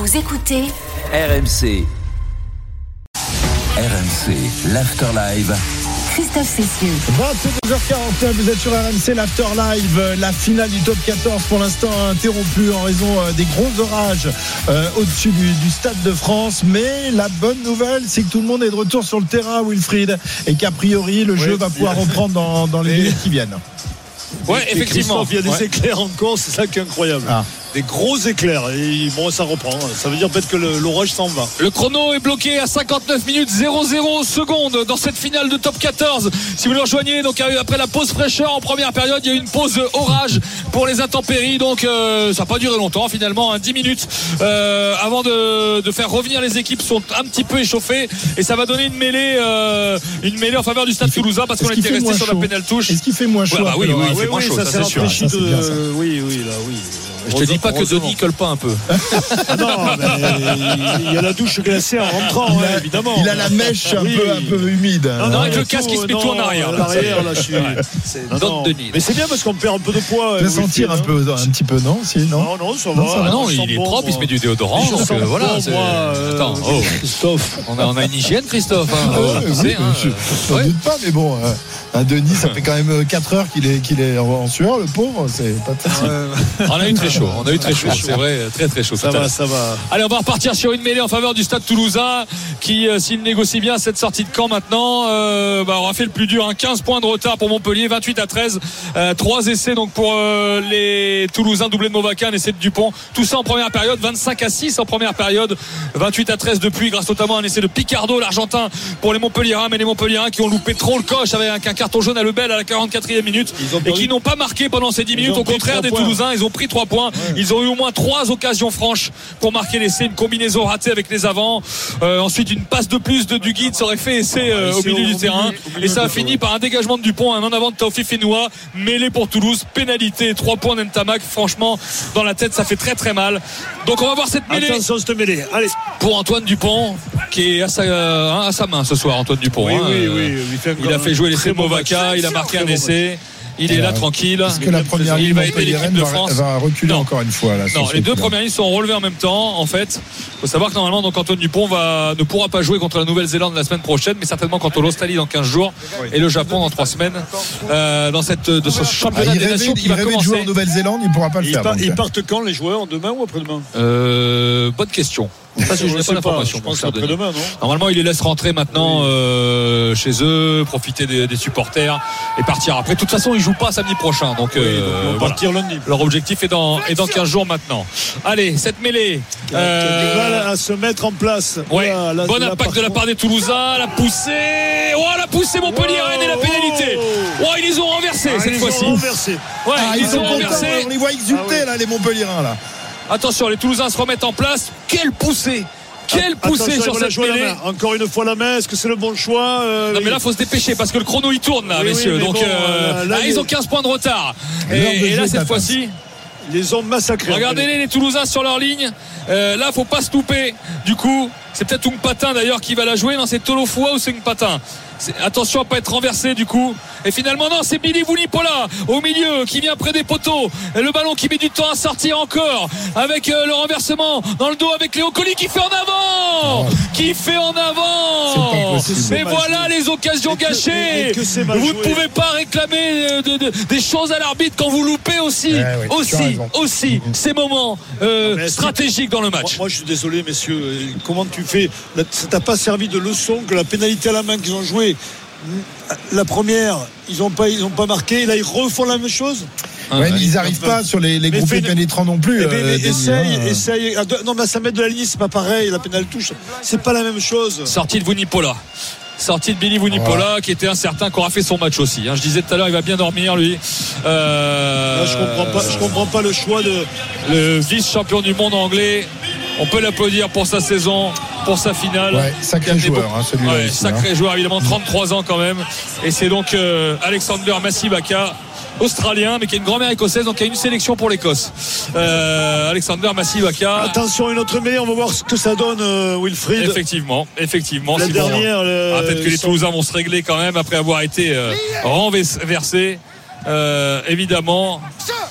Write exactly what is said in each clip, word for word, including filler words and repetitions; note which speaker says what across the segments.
Speaker 1: Vous écoutez
Speaker 2: R M C. R M C, l'After Live.
Speaker 1: Christophe Cessieux.
Speaker 3: vingt-deux heures quarante-neuf, vous êtes sur R M C, l'After Live. La finale du top quatorze pour l'instant interrompue en raison des gros orages euh, au-dessus du, du Stade de France. Mais la bonne nouvelle, c'est que tout le monde est de retour sur le terrain, Wilfried, et qu'a priori le oui, jeu va pouvoir reprendre dans, dans les minutes qui viennent.
Speaker 4: Ouais, et effectivement.
Speaker 5: Il y a des
Speaker 4: ouais.
Speaker 5: éclairs encore, c'est ça qui est incroyable.
Speaker 3: Ah.
Speaker 5: Des gros éclairs et bon, ça reprend. Ça veut dire peut-être que le, l'orage s'en va.
Speaker 4: Le chrono est bloqué à cinquante-neuf minutes zéro zéro secondes dans cette finale de top quatorze. Si vous nous rejoignez, donc après la pause fraîcheur en première période, il y a eu une pause orage pour les intempéries. Donc euh, ça n'a pas duré longtemps finalement, hein, dix minutes euh, avant de, de faire revenir les équipes sont un petit peu échauffées et ça va donner une mêlée, euh, une mêlée en faveur du Stade Toulousain parce qu'on était resté sur la pénale touche.
Speaker 3: Est-ce qu'il fait moins chaud?
Speaker 4: Ouais, bah oui, oui, il fait
Speaker 5: oui,
Speaker 4: moins
Speaker 5: oui,
Speaker 4: chaud,
Speaker 5: ça,
Speaker 4: ça,
Speaker 5: ça
Speaker 4: c'est sûr.
Speaker 5: Ça, c'est bien, ça. Oui, oui, là, oui.
Speaker 4: Je te dis pas que Denis colle pas un peu.
Speaker 5: Ah non, mais il y a la douche glacée en rentrant,
Speaker 3: il a,
Speaker 5: ouais, évidemment.
Speaker 3: Il a la mèche un, oui. peu, un peu humide.
Speaker 4: Non, non, avec le casque, il se met tout en arrière.
Speaker 5: En arrière, là, je suis.
Speaker 4: C'est non, Denis.
Speaker 5: Mais c'est bien parce qu'on perd un peu de poids.
Speaker 3: Tu peux sentir un, peu, un petit peu, non si, non,
Speaker 5: non, non, ça va.
Speaker 4: Non, ça va. non il est bon, propre, moi. Il se met du déodorant. Donc euh, voilà.
Speaker 5: Bon, moi, euh,
Speaker 4: Attends, oh.
Speaker 5: Christophe.
Speaker 4: On a, on a une hygiène, Christophe. Hein.
Speaker 3: Ah ouais, oui,
Speaker 4: sais, hein,
Speaker 3: je ne ouais. doute pas, mais bon. Euh... Un Denis, ça fait quand même quatre heures qu'il est, qu'il est en sueur, le pauvre, c'est pas facile.
Speaker 4: Euh, on a eu très chaud, on a eu très chaud, c'est vrai, très très chaud.
Speaker 5: Ça va, ça va.
Speaker 4: Allez, on va repartir sur une mêlée en faveur du Stade Toulousain qui, euh, s'il négocie bien cette sortie de camp maintenant, euh, bah, aura fait le plus dur, hein, quinze points de retard pour Montpellier, vingt-huit à treize, euh, trois essais donc pour euh, les Toulousains, doublé de Movaca, un essai de Dupont, tout ça en première période, vingt-cinq à six en première période, vingt-huit à treize depuis, grâce notamment à un essai de Picardo, l'Argentin, pour les Montpelliérains, mais les Montpelliérains qui ont loupé trop le coche avec un carton jaune à Lebel à la quarante-quatrième minute et qui n'ont pas marqué pendant ces dix minutes, au contraire des Toulousains. Ils ont pris trois points, ouais. Ils ont eu au moins trois occasions franches pour marquer l'essai, une combinaison ratée avec les avants, euh, ensuite une passe de plus de Duguid, ça aurait fait essai euh, au milieu du terrain et ça a fini par un dégagement de Dupont, un en avant de Taofi Fenoua, mêlé pour Toulouse, pénalité, trois points d'Entamac. Franchement, dans la tête ça fait très très mal. Donc on va voir cette mêlée.
Speaker 5: Attention cette mêlée. Allez.
Speaker 4: Pour Antoine Dupont qui est à sa, euh, à sa main ce soir. Antoine Dupont,
Speaker 5: oui,
Speaker 4: hein,
Speaker 5: oui,
Speaker 4: euh,
Speaker 5: oui, il, fait
Speaker 4: il a fait jouer l'essai de Movaca, il a marqué un essai. Il est là tranquille.
Speaker 3: Est-ce que la première ligne va, va, va reculer non. encore une fois là,
Speaker 4: non, les deux premières lignes sont relevées en même temps. En fait, il faut savoir que normalement donc Antoine Dupont va, ne pourra pas jouer contre la Nouvelle-Zélande la semaine prochaine, mais certainement contre l'Australie dans quinze jours et le Japon dans trois semaines. Euh, dans cette de ce championnat ah, des nations qui va commencer.
Speaker 3: Il jouer en Nouvelle-Zélande, il ne pourra pas le
Speaker 5: ils
Speaker 3: faire.
Speaker 5: Part, ils partent quand les joueurs, demain ou après-demain?
Speaker 4: euh, Bonne question. Ça, je n'ai pas l'information.
Speaker 5: Je pense après-demain, non?
Speaker 4: Normalement, ils les laissent rentrer maintenant oui. euh, chez eux, profiter des, des supporters et partir après. De toute façon, ils jouent pas samedi prochain, donc,
Speaker 5: oui,
Speaker 4: euh,
Speaker 5: donc ils vont
Speaker 4: voilà.
Speaker 5: partir lundi.
Speaker 4: Leur objectif est dans, est dans quinze jours maintenant. Allez, cette mêlée.
Speaker 5: Qui euh, a du mal à se mettre en place.
Speaker 4: Ouais.
Speaker 5: Voilà, la,
Speaker 4: bon
Speaker 5: la
Speaker 4: impact de la part des Toulousains, la poussée. Oh, la poussée Montpellier wow, et la pénalité. Oh, ils les ont renversés
Speaker 5: ah,
Speaker 4: cette
Speaker 5: ils
Speaker 4: fois-ci.
Speaker 5: Ont renversé.
Speaker 3: Ouais, ah, ils, ils ont renversé. On les voit exulter ah, ouais. là, les Montpelliérains là.
Speaker 4: Attention, les Toulousains se remettent en place. Quelle poussée! Quelle poussée sur cette mêlée.
Speaker 5: Encore une fois la main, est-ce que c'est le bon choix? euh,
Speaker 4: Non mais là faut se dépêcher parce que le chrono il tourne là, oui, messieurs, oui, donc bon, euh, là, là ils ont quinze points de retard et, et là cette fois-ci
Speaker 5: ils les ont massacrés.
Speaker 4: Regardez-les les Toulousains sur leur ligne, euh, là faut pas se louper, du coup c'est peut-être Ungpatin d'ailleurs qui va la jouer, non c'est Tolofoua ou c'est Ungpatin? Attention à pas être renversé du coup. Et finalement non, c'est Billy Vunipola au milieu qui vient près des poteaux. Et le ballon qui met du temps à sortir encore avec euh, le renversement dans le dos avec Léo Colli qui fait en avant, oh. qui fait en avant. Et voilà les occasions que, gâchées. Que, que vous ne pouvez pas réclamer de, de, des choses à l'arbitre quand vous loupez aussi, ouais, ouais, aussi, aussi mmh. ces moments euh, non, stratégiques dans le match.
Speaker 5: Moi, moi je suis désolé messieurs, comment tu fais? Ça t'a pas servi de leçon que la pénalité à la main qu'ils ont joué? La première, ils n'ont pas, ils ont pas marqué. Là, ils refont la même chose.
Speaker 3: Ouais, mais ils n'arrivent pas sur les, les groupés de... pénétrants non plus.
Speaker 5: Mais, mais,
Speaker 3: euh,
Speaker 5: essaye, hein. essaye. Non, mais à cinq mètres de la ligne, c'est pas pareil. La pénale touche, c'est pas la même chose.
Speaker 4: Sortie de Vunipola. Sortie de Billy Vunipola, ouais. qui était incertain, qui aura fait son match aussi. Hein. Je disais tout à l'heure, il va bien dormir, lui. Euh...
Speaker 5: Là, je comprends pas. Je comprends pas le choix de
Speaker 4: le vice-champion du monde anglais. On peut l'applaudir pour sa saison, pour sa finale.
Speaker 3: Ouais, sacré joueur, hein, celui-là.
Speaker 4: Ouais,
Speaker 3: aussi,
Speaker 4: sacré
Speaker 3: hein.
Speaker 4: joueur, évidemment, trente-trois ans quand même. Et c'est donc euh, Alexander Massivaka, australien, mais qui a une grand-mère écossaise, donc il y a une sélection pour l'Écosse. Euh, Alexander Massivaka.
Speaker 5: Attention, une autre mêlée, on va voir ce que ça donne, euh, Wilfried.
Speaker 4: Effectivement, effectivement.
Speaker 5: La si dernière. Bon,
Speaker 4: le, ah, peut-être que les Toulousains vont se régler quand même après avoir été euh, renversés. Euh, évidemment.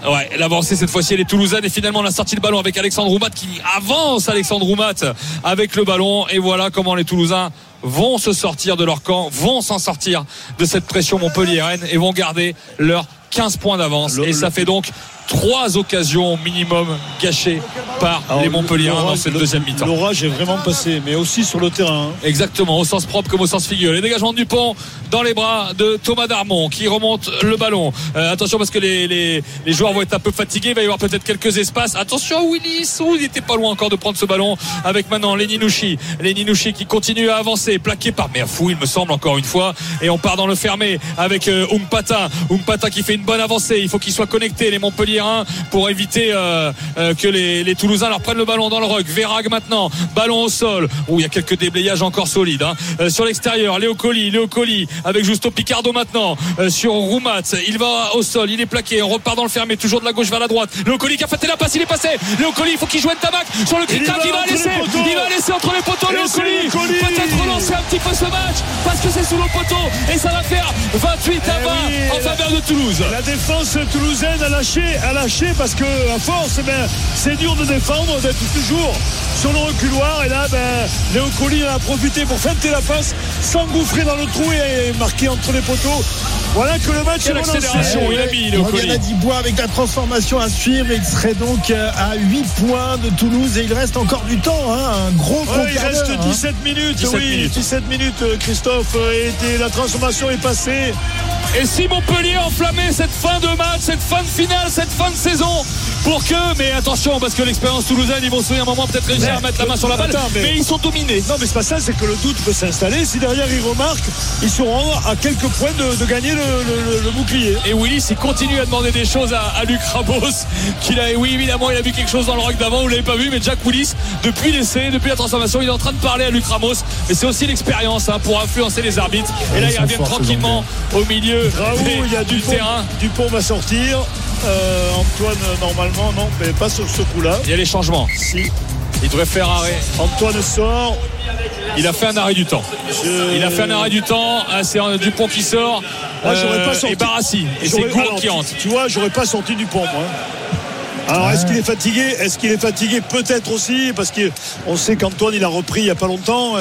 Speaker 4: Ouais, l'avancée cette fois-ci elle est toulousaine et finalement on a sorti le ballon avec Alexandre Roumat qui avance. Alexandre Roumat avec le ballon et voilà comment les Toulousains vont se sortir de leur camp, vont s'en sortir de cette pression montpelliéraine et vont garder leur quinze points d'avance. Le, et ça le... fait donc trois occasions minimum gâchées par Alors, les Montpelliérains dans cette le, deuxième mi-temps.
Speaker 5: L'orage est vraiment passé, mais aussi sur le terrain. Hein.
Speaker 4: Exactement, au sens propre comme au sens figuré. Les dégagements de Dupont dans les bras de Thomas Darmon qui remonte le ballon. Euh, attention parce que les, les, les joueurs vont être un peu fatigués. Il va y avoir peut-être quelques espaces. Attention à Willis, oh, il n'était pas loin encore de prendre ce ballon avec maintenant Lenny Nouchi. Lenny Nouchi qui continue à avancer, plaqué par Merfou, il me semble encore une fois. Et on part dans le fermé avec euh, Umpata. Umpata qui fait une bonne avancée. Il faut qu'ils soient connectés les Montpelliérains pour éviter euh, euh, que les, les Toulousains leur prennent le ballon dans le ruck. Verrag maintenant, ballon au sol. Oh, il y a quelques déblayages encore solides. Hein. Euh, sur l'extérieur, Léo Colli, Léo Colli avec Justo Picardo maintenant euh, sur Roumat. Il va au sol, il est plaqué. On repart dans le fermé, toujours de la gauche vers la droite. Léo Colli qui a fait la passe, il est passé. Léo Colli, il faut qu'il joue un tabac sur le cric-tac. Il, il va laisser, il va laisser entre les poteaux. Léo Colli peut-être relancer un petit peu ce match parce que c'est sous le poteau et ça va faire vingt-huit à vingt eh oui, en faveur de Toulouse.
Speaker 5: La défense toulousaine a lâché, a lâché parce que à force, ben, c'est dur de défendre, d'être toujours sur le reculoir. Et là, ben, Léo Colli en a profité pour feinter la passe, s'engouffrer dans le trou et marquer entre les poteaux. Voilà que le match
Speaker 4: Quelle
Speaker 5: est
Speaker 4: accélération, il a mis Léo Colli.
Speaker 3: On a dit Bois avec la transformation à suivre. Il serait donc à huit points de Toulouse et il reste encore du temps. Hein, un gros
Speaker 5: ouais, il reste dix-sept
Speaker 3: hein.
Speaker 5: minutes.
Speaker 4: dix-sept
Speaker 5: oui,
Speaker 4: minutes.
Speaker 5: dix-sept minutes, Christophe. Et la transformation est passée.
Speaker 4: Et si Montpellier enflammait cette fin de match, cette fin de finale, cette fin de saison, pour que, mais attention, parce que l'expérience toulousaine, ils vont se un moment peut-être réussir mais, à mettre la main sur la balle, attends, mais, mais ils sont dominés.
Speaker 5: Non, mais c'est pas ça, c'est que le doute peut s'installer. Si derrière ils remarquent, ils seront à quelques points de, de gagner le, le, le bouclier.
Speaker 4: Et Willis, il continue à demander des choses à, à Luc Ramos, qu'il a, oui, évidemment, il a vu quelque chose dans le rock d'avant, vous l'avez pas vu, mais Jack Willis, depuis l'essai, depuis la transformation, il est en train de parler à Luc Ramos, mais c'est aussi l'expérience hein, pour influencer les arbitres. Et là, ils reviennent tranquillement au milieu
Speaker 5: Raoult, des, il y a du
Speaker 4: Dupont,
Speaker 5: terrain. Dupont va sortir. Euh, Antoine, normalement, non, mais pas sur ce coup-là.
Speaker 4: Il y a les changements.
Speaker 5: Si.
Speaker 4: Il devrait faire arrêt.
Speaker 5: Antoine sort.
Speaker 4: Il a fait un arrêt du temps. Je... Il a fait un arrêt du temps. Ah, c'est Dupont qui sort.
Speaker 5: Moi, j'aurais pas sorti.
Speaker 4: Et Barassi. Et c'est Gourde qui rentre.
Speaker 5: Tu vois, j'aurais pas sorti Dupont, moi. Alors, est-ce qu'il est fatigué ? Est-ce qu'il est fatigué ? Peut-être aussi, parce qu'on sait qu'Antoine, il a repris il n'y a pas longtemps.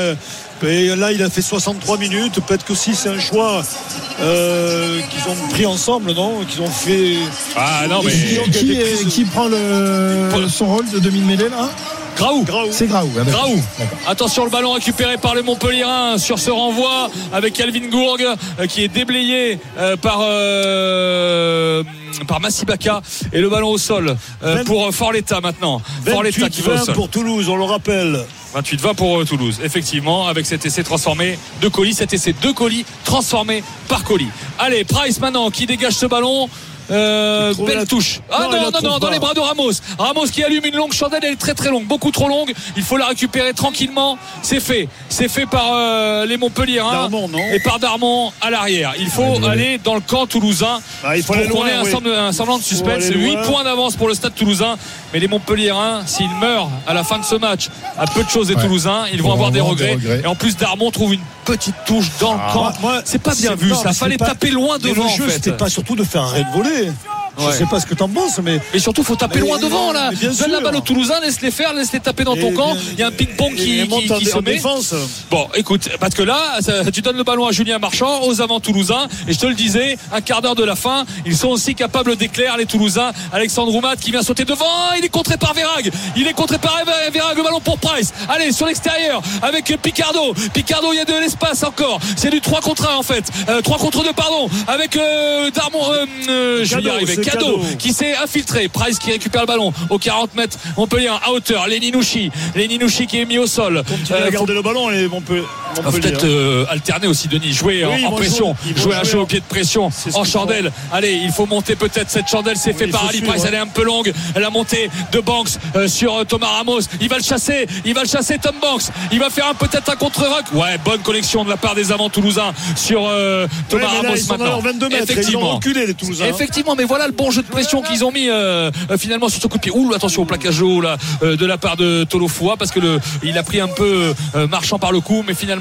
Speaker 5: Et là, il a fait soixante-trois minutes. Peut-être que si c'est un choix euh, qu'ils ont pris ensemble, non ? Qu'ils ont fait.
Speaker 4: Ah non, mais.
Speaker 3: Qui, qui, qui prend le, son rôle de demi-mêlée, là ?
Speaker 4: Graou.
Speaker 5: Graou.
Speaker 3: C'est Graou. Ah ben.
Speaker 4: Graou. Attention, le ballon récupéré par le Montpelliérain sur ce renvoi avec Calvin Gourgue euh, qui est déblayé euh, par euh, par Massibaka et le ballon au sol euh, vingt, pour Forletta maintenant. Forletta qui va au sol.
Speaker 5: Pour Toulouse, on le rappelle.
Speaker 4: vingt-huit vingt pour euh, Toulouse, effectivement, avec cet essai transformé de Colli, cet essai de Colli transformé par Colli. Allez, Price maintenant qui dégage ce ballon. Euh, belle touche. Ah non, non, non, non dans les bras de Ramos. Ramos qui allume une longue chandelle, elle est très très longue, beaucoup trop longue. Il faut la récupérer tranquillement. C'est fait. C'est fait par euh, les Montpelliérains et par Darmon à l'arrière. Il faut ouais, aller ouais. dans le camp toulousain.
Speaker 5: Ah, il faut
Speaker 4: pour
Speaker 5: aller
Speaker 4: qu'on
Speaker 5: loin,
Speaker 4: ait un,
Speaker 5: oui.
Speaker 4: semblant, un semblant de suspense. huit points d'avance pour le stade toulousain. Mais les Montpelliérains, s'ils meurent à la fin de ce match, à peu de choses des ouais. Toulousains, ils vont on avoir des regrets. des regrets. Et en plus, Darmon trouve une petite touche dans ah, le camp. Moi, c'est pas bien vu. Non, ça fallait pas... taper loin devant.
Speaker 5: Le jeu,
Speaker 4: en fait.
Speaker 5: C'était pas surtout de faire un raid volé. Je ouais. sais pas ce que t'en penses, mais.
Speaker 4: Et surtout, faut taper mais loin devant, là. Donne la balle aux Toulousains, laisse-les faire, laisse-les taper dans et ton camp. Il y a un ping-pong qui, qui, qui se met.
Speaker 5: Défense.
Speaker 4: Bon, écoute, parce que là, ça, tu donnes le ballon à Julien Marchand, aux avants toulousains, et je te le disais, un quart d'heure de la fin, ils sont aussi capables d'éclair, les Toulousains. Alexandre Roumat qui vient sauter devant, il est contré par Verrag. Il est contré par Verrag, le ballon pour Price. Allez, sur l'extérieur, avec Picardo. Picardo, il y a de l'espace encore. C'est du trois contre un, en fait. Euh, trois contre deux, pardon. Avec euh, Darmon, euh, euh, je vais y arriver. Cadeau, qui s'est infiltré. Price qui récupère le ballon aux quarante mètres. Montpellier à hauteur. Lenny Nouchi. Lenny Nouchi qui est mis au sol.
Speaker 5: Continue euh, à garder faut... le ballon. Et Montpellier.
Speaker 4: Peut-être euh, alterner aussi, Denis. Jouer oui, en, en pression. Jouer, jouer un jeu au pied de pression. En chandelle. Font. Allez, il faut monter peut-être cette chandelle. C'est oui, fait par Ali suivre, Price. Ouais. Elle est un peu longue. La montée de Banks euh, sur euh, Thomas Ramos. Il va le chasser. Il va le chasser, Tom Banks. Il va faire un, peut-être un contre-rock. Ouais, bonne connexion de la part des avants toulousains sur euh, Thomas ouais, Ramos
Speaker 5: là,
Speaker 4: maintenant.
Speaker 5: vingt-deux mètres, effectivement. Ils ont reculé, les Toulousains.
Speaker 4: Effectivement, mais voilà le bon jeu de pression qu'ils ont mis euh, finalement sur ce coup de pied. Ouh, attention au plaquage haut là euh, de la part de Tolofoua parce que le il a pris un peu euh, Marchand par le cou, mais finalement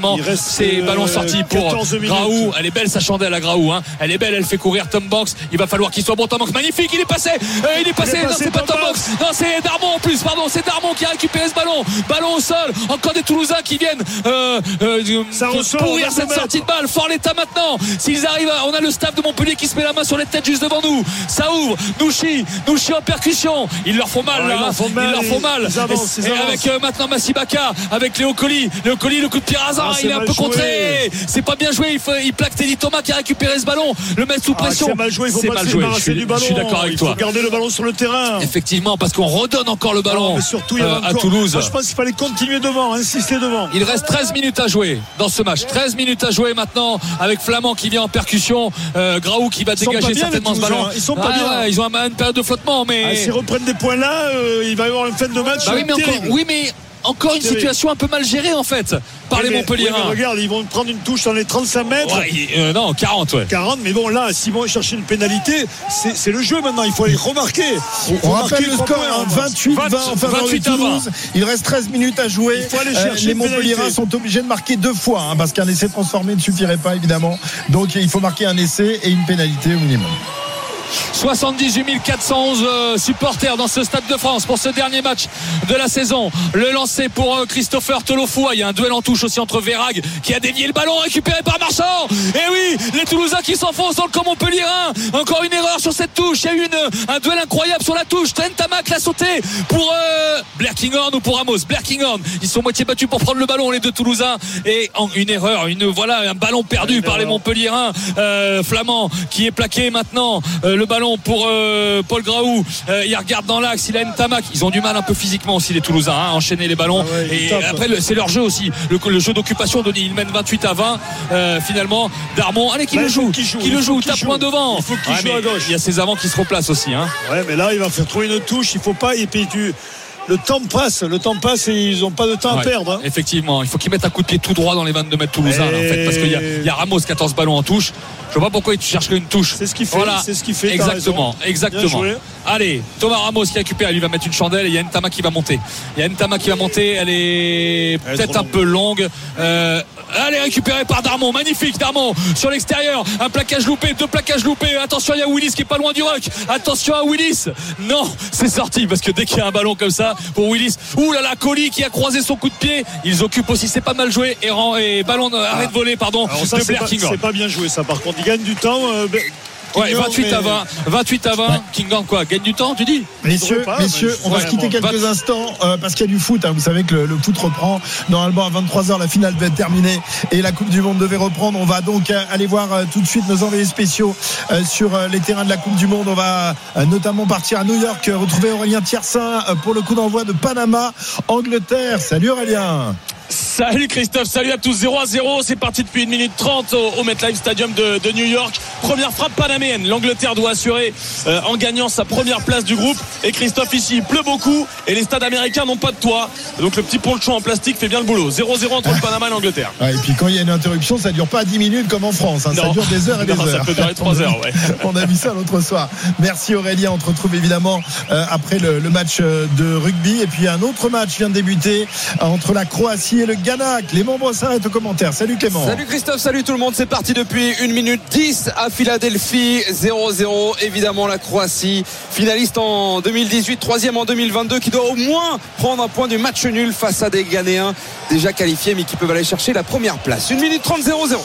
Speaker 4: finalement c'est euh, ballon sorti pour Graou. Elle est belle sa chandelle à Graou, hein. Elle est belle, elle fait courir Tom Banks. Il va falloir qu'il soit bon. Tom Banks, magnifique, il est passé, euh, il est passé. Il est passé non, c'est pas Tom Banks, non, c'est Darmon en plus. Pardon, c'est Darmon qui a récupéré ce ballon. Ballon au sol. Encore des Toulousains qui viennent euh, euh, pourrir cette sortie de balle. Fort l'état maintenant. S'ils arrivent, à, on a le staff de Montpellier qui se met la main sur les têtes juste devant nous. Ça ouvre. Nouchi, Nouchi en percussion. Ils leur font mal,
Speaker 5: ouais,
Speaker 4: là.
Speaker 5: Ils leur font mal.
Speaker 4: Ils leur font mal.
Speaker 5: Ils avancent, ils
Speaker 4: et avec euh, maintenant Massibaka, avec Léo Colli. Léo Colli, le coup de pied rasant, ah, il est un peu joué. Contré. C'est pas bien joué. Il, faut, il plaque Teddy Thomas qui a récupéré ce ballon. Le mettre sous pression.
Speaker 5: Ah, c'est mal joué. Il faut
Speaker 4: c'est
Speaker 5: pas
Speaker 4: mal
Speaker 5: se
Speaker 4: joué.
Speaker 5: débarrasser
Speaker 4: je suis,
Speaker 5: du ballon.
Speaker 4: Je suis d'accord avec
Speaker 5: il
Speaker 4: toi.
Speaker 5: Il faut garder le ballon sur le terrain.
Speaker 4: Effectivement, parce qu'on redonne encore le ballon.
Speaker 5: Non, mais surtout, il y a
Speaker 4: euh,
Speaker 5: encore,
Speaker 4: à Toulouse.
Speaker 5: Moi, je pense qu'il fallait continuer devant, insister devant.
Speaker 4: Il reste treize minutes à jouer dans ce match. treize minutes à jouer maintenant avec Flamand qui vient en percussion. Euh, Graou qui va
Speaker 5: ils
Speaker 4: dégager certainement ce ballon.
Speaker 5: Ils sont pas
Speaker 4: ah,
Speaker 5: bien.
Speaker 4: Ouais, ils ont une période de flottement, mais
Speaker 5: ah, s'ils reprennent des points là, euh, il va y avoir une fin de match.
Speaker 4: Bah oui, mais encore, oui, mais encore une terrible. Situation un peu mal gérée en fait par
Speaker 5: oui,
Speaker 4: les Montpelliérains.
Speaker 5: Oui, regarde, ils vont prendre une touche dans les trente-cinq mètres.
Speaker 4: Ouais, euh, non, quarante, ouais.
Speaker 5: quarante, mais bon, là, s'ils vont chercher une pénalité, c'est, c'est le jeu maintenant. Il faut aller remarquer.
Speaker 3: On, on rappelle le score hein, vingt-huit vingt en faveur de Toulouse. Il reste treize minutes à jouer.
Speaker 5: Il faut aller chercher
Speaker 3: euh, les Montpelliérains sont obligés de marquer deux fois hein, parce qu'un essai transformé ne suffirait pas évidemment. Donc il faut marquer un essai et une pénalité au minimum.
Speaker 4: soixante-dix-huit mille quatre cent onze euh, supporters dans ce Stade de France pour ce dernier match de la saison. Le lancer pour euh, Christopher Tolofoua. Il y a un duel en touche aussi entre Verrag qui a dévié le ballon récupéré par Marchand. Et oui, les Toulousains qui s'enfoncent dans le camp montpelliérain. Encore une erreur sur cette touche. Il y a eu une, un duel incroyable sur la touche. Trent Tamac l'a sauté pour euh, Blair Kinghorn ou pour Ramos. Blair Kinghorn. Ils sont moitié battus pour prendre le ballon les deux Toulousains. Et en, une erreur, une voilà un ballon perdu par les Montpelliérains. Euh, Flamand qui est plaqué maintenant. Euh, le ballon pour euh, Paul Graou, euh, il regarde dans l'axe, il a une Tamac. Ils ont du mal un peu physiquement aussi les Toulousains hein, à enchaîner les ballons ah ouais, et top. Après le, c'est leur jeu aussi le, le jeu d'occupation. Denis, il mène vingt-huit à vingt euh, finalement. Darmon, allez qui bah, le joue qui, joue, qui le joue, tape point devant.
Speaker 5: Il faut qu'il ouais, joue à gauche.
Speaker 4: Il y a ses avants qui se replacent aussi hein.
Speaker 5: Ouais mais là il va faire trouver une touche, il faut pas et puis tu le temps passe, le temps passe et ils n'ont pas de temps ouais, à perdre. Hein.
Speaker 4: Effectivement, il faut qu'ils mettent un coup de pied tout droit dans les vingt-deux mètres toulousains et... là, en fait, parce qu'il y a, il y a Ramos quatorze ballons en touche. Je vois pas pourquoi tu cherches une touche.
Speaker 5: C'est ce qu'il fait. Voilà. C'est ce qu'il fait.
Speaker 4: Exactement, exactement. Allez, Thomas Ramos qui récupère, lui va mettre une chandelle et il y a Ntama qui va monter. Il y a Ntama qui va monter, elle est elle peut-être est un peu longue. Euh, elle est récupérée par Darmon, magnifique Darmon sur l'extérieur, un plaquage loupé, deux plaquages loupés. Attention, il y a Willis qui est pas loin du ruck. Attention à Willis. Non, c'est sorti parce que dès qu'il y a un ballon comme ça pour Willis, ouh là là, Colli qui a croisé son coup de pied. Ils occupent aussi, c'est pas mal joué et, et ballon ah. arrêt de voler pardon.
Speaker 5: Alors ça, de Blair Kinghorn. C'est pas bien joué ça par contre. Il gagne du temps. Euh,
Speaker 4: Ouais, vingt-huit à vingt, vingt-huit à vingt. Ouais. Kinghorn quoi, gagne du temps, tu dis?
Speaker 3: Messieurs, pas, messieurs, on va se quitter quelques vingt instants euh, parce qu'il y a du foot. Hein. Vous savez que le, le foot reprend. Normalement à vingt-trois heures, la finale va être terminée et la Coupe du Monde devait reprendre. On va donc euh, aller voir euh, tout de suite nos envoyés spéciaux euh, sur euh, les terrains de la Coupe du Monde. On va euh, notamment partir à New York, euh, retrouver Aurélien Tiersin euh, pour le coup d'envoi de Panama, Angleterre. Salut Aurélien.
Speaker 1: Salut Christophe, salut à tous. Zéro à zéro, c'est parti depuis une minute trente au, au MetLife Stadium de, de New York. Première frappe panaméenne, l'Angleterre doit assurer euh, en gagnant sa première place du groupe. Et Christophe, ici il pleut beaucoup et les stades américains n'ont pas de toit, donc le petit ponchon en plastique fait bien le boulot. Zéro zéro entre le Panama et l'Angleterre.
Speaker 3: Ouais, et puis quand il y a une interruption, ça dure pas dix minutes comme en France hein. Ça dure des heures et des
Speaker 1: non,
Speaker 3: heures.
Speaker 1: Ça peut durer trois heures, ouais.
Speaker 3: On a vu ça l'autre soir. Merci Aurélien, on te retrouve évidemment euh, après le, le match de rugby. Et puis un autre match vient de débuter entre la Croatie et le Ghana. Clément Brossard est au commentaire. Salut Clément.
Speaker 6: Salut Christophe, salut tout le monde. C'est parti depuis une minute dix à Philadelphie. zéro zéro. Évidemment la Croatie, finaliste en deux mille dix-huit, troisième en deux mille vingt-deux, qui doit au moins prendre un point du match nul face à des Ghanéens déjà qualifiés mais qui peuvent aller chercher la première place. une minute trente, zéro zéro.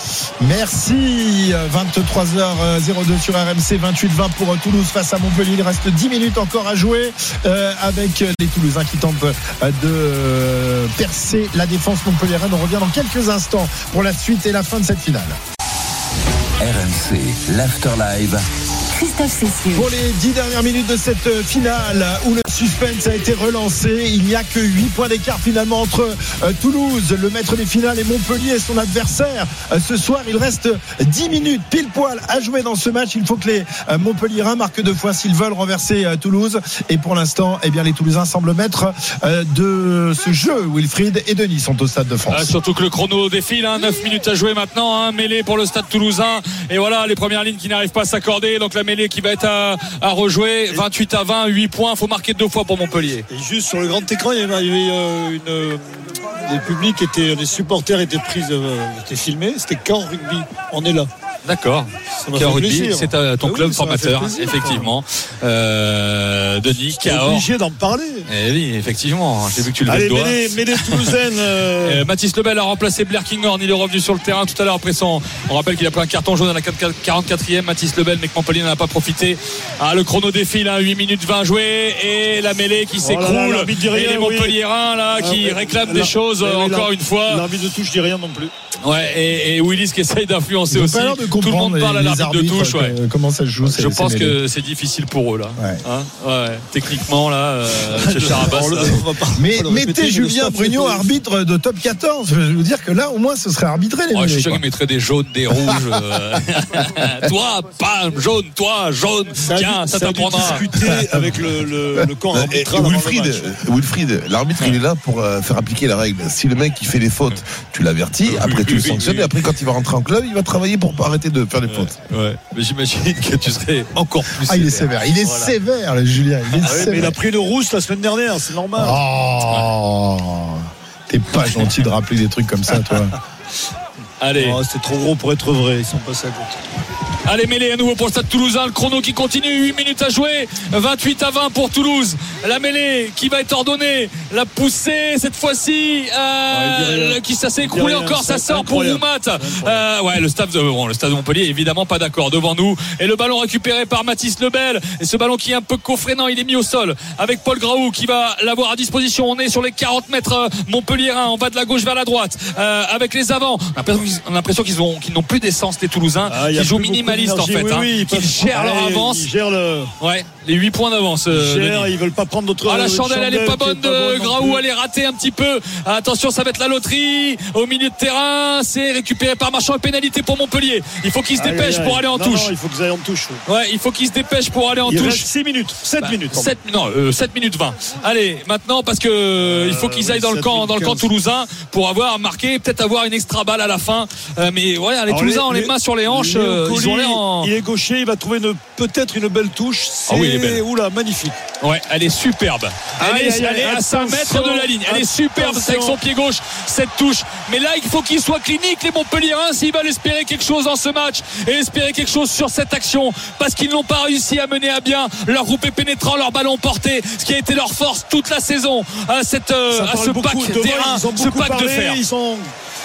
Speaker 3: Merci. vingt-trois heures zéro deux sur R M C, vingt-huit vingt pour Toulouse face à Montpellier. Il reste dix minutes encore à jouer euh, avec les Toulousains qui tentent euh, de euh, percer la défense montpelliéraine. On revient dans quelques instants pour la suite et la fin de cette finale.
Speaker 2: R M C, l'Afterlive.
Speaker 7: Christophe Cessieux.
Speaker 3: Pour les dix dernières minutes de cette finale où le suspense a été relancé, il n'y a que huit points d'écart finalement entre euh, Toulouse, le maître des finales, et Montpellier et son adversaire. Euh, ce soir, il reste dix minutes pile poil à jouer dans ce match. Il faut que les euh, Montpelliérains marquent deux fois s'ils veulent renverser euh, Toulouse. Et pour l'instant, eh bien, les Toulousains semblent maîtres euh, de ce jeu. Wilfried et Denis sont au Stade de France.
Speaker 4: Ah, surtout que le chrono défile, hein, neuf minutes à jouer maintenant, hein, mêlée pour le Stade toulousain. Et voilà, les premières lignes qui n'arrivent pas à s'accorder. Donc la mêlée qui va être à, à rejouer. vingt-huit à vingt, huit points. Il faut marquer deux fois pour Montpellier.
Speaker 5: Et juste sur le grand écran, il y avait une, les publics étaient, les supporters étaient pris, euh, étaient filmés. C'était Caen Rugby. On est là.
Speaker 4: D'accord.
Speaker 5: Caen
Speaker 4: Rugby, c'est ton
Speaker 5: ah
Speaker 4: club
Speaker 5: oui,
Speaker 4: formateur,
Speaker 5: plaisir,
Speaker 4: effectivement. Euh, Denis, Cahors.
Speaker 5: Obligé d'en parler.
Speaker 4: Eh oui, effectivement. J'ai vu que tu levais
Speaker 5: Allez,
Speaker 4: le doigt.
Speaker 5: mais les, mais les Toulousaines. Euh...
Speaker 4: Euh, Mathis Lebel a remplacé Blair Kinghorn. Il est revenu sur le terrain tout à l'heure après son. On rappelle qu'il a pris un carton jaune à la quarante-quatrième. Mathis Lebel, mais que Montpellier n'en a pas profité. Ah, le chrono défile, hein, huit minutes vingt jouées et la mêlée qui s'écroule.
Speaker 5: Oh là là, et
Speaker 4: rien, les Montpelliérains oui. là qui ah, réclament des choses oui, encore une fois.
Speaker 5: L'arbitre de touche dit rien non plus.
Speaker 4: Ouais, et, et Willis qui essaye d'influencer aussi.
Speaker 3: Tout
Speaker 4: le monde parle à l'arbitre de touche. Ouais.
Speaker 3: Euh, comment ça se joue?
Speaker 4: Je pense que c'est difficile pour eux là.
Speaker 3: Ouais.
Speaker 4: Hein ouais. Techniquement là, euh, chez Charabas. Là.
Speaker 3: Mais mettez Julien Brugnon arbitre de top quatorze. Je veux vous dire que là, au moins, ce serait arbitré les.
Speaker 4: Oh, je suis sûr qu'il mettrait des jaunes, des rouges. euh... toi, pas jaune, toi, jaune. Ça Tiens, ça, ça t'apprendra.
Speaker 5: Discuter avec le, le, le camp arbitral.
Speaker 7: Wilfried, Wilfried, l'arbitre il est là pour euh, faire appliquer la règle. Si le mec il fait des fautes, tu l'avertis. Après tu le sanctionnes et après quand il va rentrer en club, il va travailler pour pas arrêter de faire des fautes.
Speaker 4: Ouais. Mais j'imagine que tu serais encore plus.
Speaker 3: Ah,
Speaker 4: sévère.
Speaker 3: il est sévère. Il est voilà. sévère, le Julien. Il est
Speaker 5: ah,
Speaker 3: sévère.
Speaker 5: Mais il a pris une rousse la semaine dernière, c'est normal.
Speaker 3: Oh, t'es pas gentil de rappeler des trucs comme ça, toi.
Speaker 4: Allez.
Speaker 5: Oh, c'était trop gros pour être vrai. Ils sont passés à côté.
Speaker 4: Allez, mêlée à nouveau pour le Stade Toulousain. Le chrono qui continue. huit minutes à jouer. vingt-huit à vingt pour Toulouse. La mêlée qui va être ordonnée. La poussée cette fois-ci. Euh, ouais, qui ça s'est écroulé encore. Ça sort pour Roumat. Euh, ouais, le stade, bon, le stade de Montpellier évidemment pas d'accord devant nous. Et le ballon récupéré par Mathis Lebel. Et ce ballon qui est un peu coffré. Non, il est mis au sol avec Paul Graou qui va l'avoir à disposition. On est sur les quarante mètres montpelliérains. On va de la gauche vers la droite. Euh, avec les avants. On a l'impression qu'ils ont, qu'ils n'ont plus d'essence les Toulousains. Ah, qui jouent minimaliste en fait. Oui, hein, oui, qu'ils gèrent leur avance.
Speaker 5: Ils gèrent le...
Speaker 4: Ouais, les huit points d'avance.
Speaker 5: Ils, euh, ils veulent pas prendre d'autres.
Speaker 4: Ah, la chandelle, elle est pas bonne de Graou, elle est ratée un petit peu. Attention, ça va être la loterie. Au milieu de terrain, c'est récupéré par Marchand et pénalité pour Montpellier. Il faut qu'ils se dépêchent aïe, aïe, pour aller en
Speaker 5: non,
Speaker 4: touche.
Speaker 5: Non, il faut qu'ils aillent en touche.
Speaker 4: Ouais, ouais il faut qu'ils se dépêchent pour aller en
Speaker 5: il
Speaker 4: touche.
Speaker 5: Reste six minutes, sept bah, minutes.
Speaker 4: sept, non, euh, sept minutes vingt. Allez, maintenant, parce que euh, il faut qu'ils aillent dans le camp, dans le camp toulousain pour avoir marqué, peut-être avoir une extra balle à la fin. Euh, mais ouais, les Alors Toulousains ont les, les mains sur les hanches. Euh, ils ont l'air en...
Speaker 5: Il est gaucher, il va trouver une, peut-être une belle touche. C'est...
Speaker 4: Oh oui, elle est belle.
Speaker 5: Oula, magnifique.
Speaker 4: Ouais, elle est superbe. Elle aïe, est, aïe, elle aïe, est à cinq mètres de la ligne. Elle est superbe avec son pied gauche, cette touche. Mais là, il faut qu'ils soient cliniques, les Montpelliérains, s'ils veulent espérer quelque chose dans ce match et espérer quelque chose sur cette action. Parce qu'ils n'ont pas réussi à mener à bien leur groupé pénétrant, leur ballon porté, ce qui a été leur force toute la saison à, cette, euh, à ce pack terrain, ce pack
Speaker 5: parlé,
Speaker 4: de fer.
Speaker 5: Ils sont...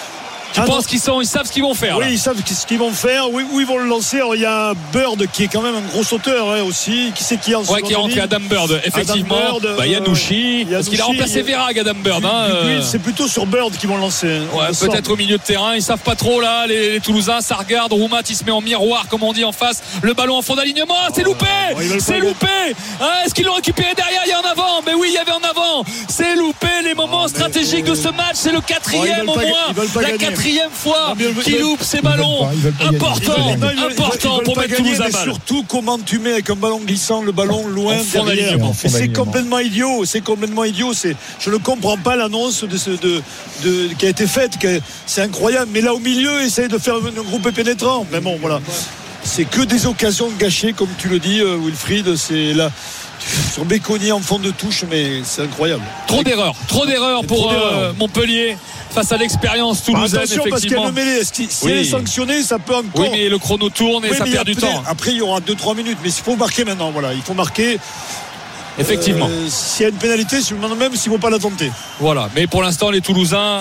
Speaker 4: Tu ah penses qu'ils sont, ils savent ce qu'ils vont faire?
Speaker 5: Oui,
Speaker 4: là.
Speaker 5: Ils savent ce qu'ils vont faire. Oui, où ils vont le lancer. Alors, il y a Bird qui est quand même un gros sauteur hein, aussi. Qui c'est qui est en
Speaker 4: Ouais, qui est rentré Adam Bird, effectivement. Adam Bird, bah, Yanouchi, euh, parce qu'il a remplacé Verag, Adam Bird. Hein,
Speaker 5: euh... c'est plutôt sur Bird qu'ils vont lancer.
Speaker 4: Ouais, peut-être au milieu de terrain. Ils savent pas trop là, les, les Toulousains. Ça regarde. Roumat, il se met en miroir, comme on dit en face. Le ballon en fond d'alignement. C'est loupé. Oh, c'est loupé. Hein, est-ce qu'ils l'ont récupéré derrière? Il y a en avant. Mais oui, il y avait en avant. C'est loupé. Les moments oh, stratégiques mais... de ce match. C'est le quatrième oh, au moins. La quatrième fois. Qui loupe ces ballons importants, importants pour mettre Toulouse à balle.
Speaker 5: Surtout comment tu mets avec un ballon glissant le ballon loin derrière. Et c'est complètement idiot, c'est complètement idiot. C'est, je ne comprends pas l'annonce de ce, de, de, qui a été faite. C'est incroyable. Mais là au milieu, essaye de faire un groupe pénétrant. Mais bon, voilà. C'est que des occasions gâchées, comme tu le dis, Wilfried. C'est là. Sur Béconnier en fond de touche, mais c'est incroyable.
Speaker 4: Trop d'erreurs, trop d'erreurs pour trop d'erreurs. Euh, Montpellier face à l'expérience toulousaine.
Speaker 5: Attention parce qu'il y a le mêlée. Si oui. elle est sanctionnée, ça peut encore.
Speaker 4: Oui, mais le chrono tourne et oui, ça perd
Speaker 5: après,
Speaker 4: du temps.
Speaker 5: Après, il y aura deux trois minutes, mais il faut marquer maintenant. Voilà, il faut marquer.
Speaker 4: Effectivement.
Speaker 5: Euh, s'il y a une pénalité, je me demande même s'ils ne vont pas la tenter.
Speaker 4: Voilà. Mais pour l'instant, les Toulousains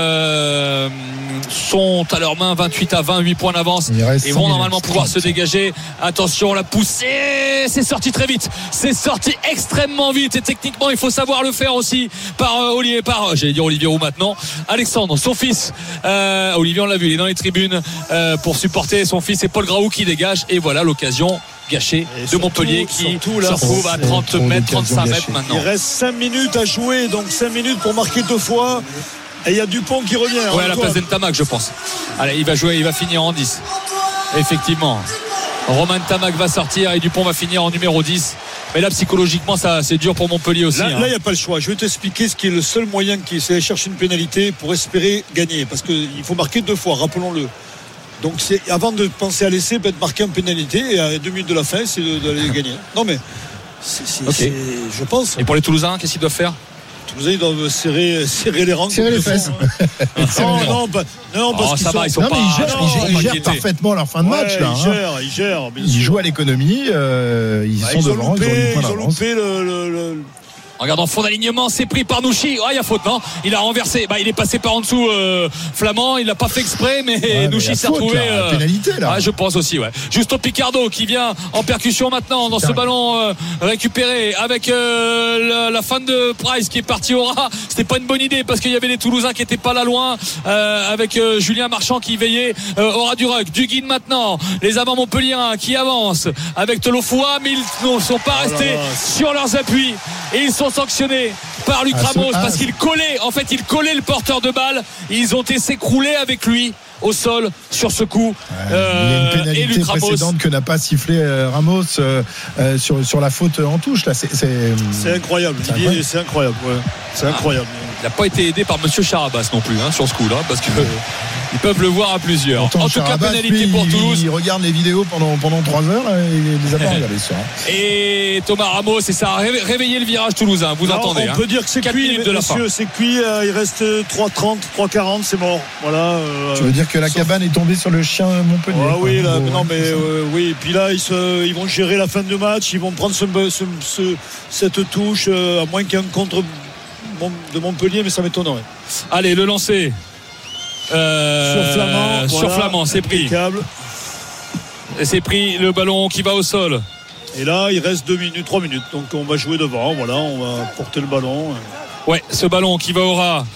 Speaker 4: euh, sont à leurs mains vingt-huit à vingt, huit points d'avance et vont normalement pouvoir se dégager. Attention, la poussée, c'est sorti très vite. C'est sorti extrêmement vite et techniquement, il faut savoir le faire aussi par euh, Olivier, par, euh, j'allais dire Olivier Roux maintenant. Alexandre, son fils. Euh, Olivier, on l'a vu, il est dans les tribunes euh, pour supporter son fils et Paul Graou qui dégage. Et voilà l'occasion gâché de surtout, Montpellier qui se retrouve à trente mètres, trente-cinq mètres maintenant.
Speaker 5: Il reste cinq minutes à jouer, donc cinq minutes pour marquer deux fois. Et il y a Dupont qui revient.
Speaker 4: Ouais, à la place d'Entamac, je pense. Allez, il va jouer, il va finir en dix. Effectivement. Romain Tamac va sortir et Dupont va finir en numéro dix. Mais là, psychologiquement, ça, c'est dur pour Montpellier aussi. Là,
Speaker 5: il hein. n'y a pas le choix. Je vais t'expliquer ce qui est le seul moyen qui c'est aller chercher une pénalité pour espérer gagner. Parce qu'il faut marquer deux fois, rappelons-le. Donc c'est, avant de penser à laisser, peut-être marquer en pénalité et à deux minutes de la fin, c'est d'aller gagner. Non mais c'est, c'est,
Speaker 4: okay.
Speaker 5: c'est, je pense.
Speaker 4: Et pour les Toulousains, qu'est-ce qu'ils doivent faire?
Speaker 5: Toulousain, ils doivent serrer, serrer les rangs.
Speaker 3: Serrer les fesses.
Speaker 5: Non, non, pas, non, parce
Speaker 4: Oh,
Speaker 5: qu'ils
Speaker 4: ça
Speaker 5: sont...
Speaker 4: va, ils sont
Speaker 3: Non,
Speaker 4: pas.
Speaker 3: mais ils gèrent,
Speaker 4: non,
Speaker 3: ils gèrent-
Speaker 4: pas
Speaker 3: ils gèrent
Speaker 4: inquiétés.
Speaker 3: parfaitement leur fin de match
Speaker 5: Ouais,
Speaker 3: là.
Speaker 5: ils
Speaker 3: hein.
Speaker 5: gèrent, ils gèrent. bien
Speaker 3: Ils
Speaker 5: sûr.
Speaker 3: jouent à l'économie, euh, ils
Speaker 5: Ah,
Speaker 3: sont
Speaker 5: ils ont
Speaker 3: devant,
Speaker 5: loupé,
Speaker 3: ils ont une
Speaker 5: ils
Speaker 3: point
Speaker 5: ont
Speaker 3: d'avance.
Speaker 5: loupé le, le, le-
Speaker 4: Regardons, fond d'alignement, c'est pris par Nouchi. Ah, il y a faute, non? Il a renversé. Bah, il est passé par en dessous, euh, Flamand. Il l'a pas fait exprès, mais
Speaker 3: Ouais, mais il y
Speaker 4: Nouchi
Speaker 3: a
Speaker 4: s'est
Speaker 3: faute,
Speaker 4: retrouvé.
Speaker 3: là,
Speaker 4: euh,
Speaker 3: pénalité là.
Speaker 4: Ouais, je pense aussi, ouais. Justo Picardo qui vient en percussion maintenant dans ce
Speaker 3: Putain.
Speaker 4: ballon euh, récupéré avec euh, la, la fin de Price qui est parti au ras. C'était pas une bonne idée parce qu'il y avait les Toulousains qui étaient pas là loin euh, avec euh, Julien Marchand qui veillait euh, au ras du ruck. Duguin maintenant, les amants montpelliérains qui avancent avec Tolofoua, mais ils ne sont pas
Speaker 5: Oh là
Speaker 4: restés
Speaker 5: là.
Speaker 4: sur leurs appuis et ils sont sanctionnés par Luc
Speaker 3: Ah, ce-
Speaker 4: Ramos
Speaker 3: ah,
Speaker 4: parce
Speaker 3: ce-
Speaker 4: qu'il collait, en fait, il collait le porteur de balle. Ils ont été s'écrouler avec lui au sol sur ce coup.
Speaker 3: Il y a une
Speaker 4: Euh, et
Speaker 3: pénalité
Speaker 4: Luc Ramos.
Speaker 3: précédente que n'a pas sifflé euh, Ramos euh, euh, sur, sur la faute en touche. Là, c'est, c'est...
Speaker 5: C'est incroyable.
Speaker 3: C'est
Speaker 5: Didier,
Speaker 3: incroyable.
Speaker 5: C'est incroyable. Ouais. C'est incroyable.
Speaker 4: Il n'a pas été aidé par Monsieur Charabas non plus hein, sur ce coup-là parce que ils peuvent le voir à plusieurs.
Speaker 3: Pourtant,
Speaker 4: en tout cas,
Speaker 3: Charabas,
Speaker 4: pénalité
Speaker 3: lui,
Speaker 4: pour
Speaker 3: il,
Speaker 4: Toulouse.
Speaker 3: il regarde les vidéos pendant, pendant trois heures là, et il les a pas regardées ça.
Speaker 4: Et Thomas Ramos, et ça a ré- réveillé le virage toulousain. Vous
Speaker 5: Non,
Speaker 4: entendez
Speaker 5: on
Speaker 4: hein.
Speaker 5: peut dire que c'est
Speaker 4: Quatre
Speaker 5: cuit,
Speaker 4: minutes de la
Speaker 5: messieurs, c'est cuit. euh, il reste trois trente, trois quarante, c'est mort. Voilà. euh,
Speaker 3: Tu veux dire que la
Speaker 5: sauf-
Speaker 3: cabane est tombée sur le chien Montpellier
Speaker 5: Ah
Speaker 3: quoi,
Speaker 5: oui, là,
Speaker 3: en gros,
Speaker 5: non,
Speaker 3: hein,
Speaker 5: mais
Speaker 3: c'est ça.
Speaker 5: euh, oui. Et puis là, ils, se, ils vont gérer la fin de match. Ils vont prendre ce, ce- ce- cette touche, euh, à moins qu'il y ait un contre Mon- de Montpellier, mais ça m'étonnerait.
Speaker 4: Allez, le lancer. Euh,
Speaker 5: Sur Flamand,
Speaker 4: sur
Speaker 5: voilà,
Speaker 4: Flamand, c'est pris.
Speaker 5: impeccable.
Speaker 4: Et c'est pris le ballon qui va au sol.
Speaker 5: Et là, il reste deux minutes, trois minutes. Donc on va jouer devant. Voilà, on va porter le ballon.
Speaker 4: Ouais, ce ballon qui va au ras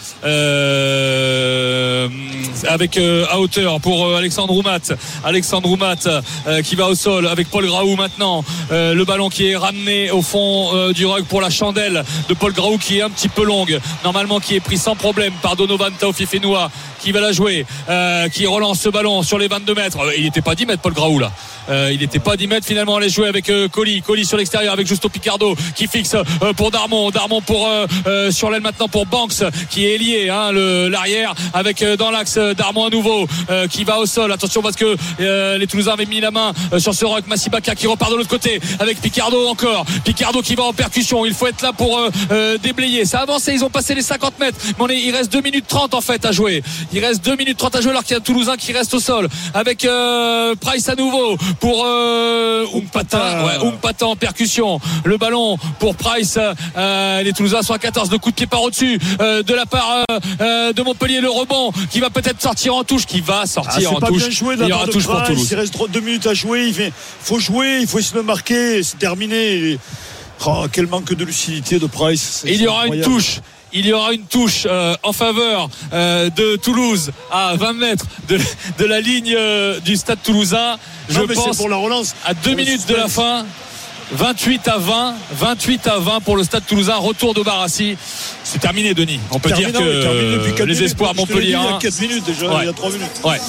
Speaker 4: euh, avec euh, à hauteur pour euh, Alexandre Roumat. Alexandre Roumat euh, qui va au sol avec Paul Graou maintenant. Euh, le ballon qui est ramené au fond euh, du rug pour la chandelle de Paul Graou qui est un petit peu longue. Normalement qui est pris sans problème par Donovan Taofifenua qui va la jouer, euh, qui relance ce ballon sur les vingt-deux mètres. Euh, il n'était pas dix mètres Paul Graou là. Euh, il n'était pas dix mètres finalement. On allait jouer avec euh, Colli. Colli sur l'extérieur avec Justo Picardo qui fixe euh, pour Darmon. Darmon pour euh, euh, sur l'aile maintenant pour Banks qui est lié hein, le, l'arrière avec euh, dans l'axe euh, Darmon à nouveau euh, qui va au sol. Attention parce que euh, les Toulousains avaient mis la main euh, sur ce rock. Massibaka qui repart de l'autre côté avec Picardo encore. Picardo qui va en percussion. Il faut être là pour euh, euh, déblayer. Ça a avancé. Ils ont passé les cinquante mètres. Mais on est, il reste deux minutes trente en fait à jouer. Il reste deux minutes trente à jouer alors qu'il y a un Toulousain qui reste au sol avec euh, Price à nouveau pour euh, Umpata. Ouais, Umpata en percussion. Le ballon pour Price. Euh, les Toulousains sont à quatorze. Le coup de pied par au-dessus euh, de la part euh, euh, de Montpellier. Le rebond qui va peut-être sortir en touche, qui va
Speaker 5: Ah,
Speaker 4: sortir
Speaker 5: c'est
Speaker 4: en
Speaker 5: pas
Speaker 4: touche.
Speaker 5: bien joué de
Speaker 4: Il y
Speaker 5: la
Speaker 4: aura
Speaker 5: part de
Speaker 4: touche pour
Speaker 5: Price.
Speaker 4: Toulouse.
Speaker 5: Il reste deux minutes à jouer. Il fait, faut jouer, il faut essayer de marquer. C'est terminé. Oh, quel manque de lucidité de Price. C'est
Speaker 4: Et il y aura une
Speaker 5: incroyable.
Speaker 4: touche. Il y aura une touche euh, en faveur euh, de Toulouse à vingt mètres de, de la ligne euh, du stade toulousain. Je
Speaker 5: Non, mais
Speaker 4: pense
Speaker 5: c'est pour la relance.
Speaker 4: à deux
Speaker 5: Pour le
Speaker 4: minutes de la
Speaker 5: suspense.
Speaker 4: fin. vingt-huit à vingt, vingt-huit à vingt pour le stade toulousain. Retour de Barassi. C'est terminé, Denis. On peut
Speaker 5: Terminé,
Speaker 4: dire que
Speaker 5: oui, terminé depuis quatre
Speaker 4: les
Speaker 5: minutes.
Speaker 4: espoirs
Speaker 5: Je te l'ai dit,
Speaker 4: montpelliérains.
Speaker 5: Il y a quatre minutes déjà,
Speaker 4: Ouais.
Speaker 5: il y a trois minutes.
Speaker 4: Ouais,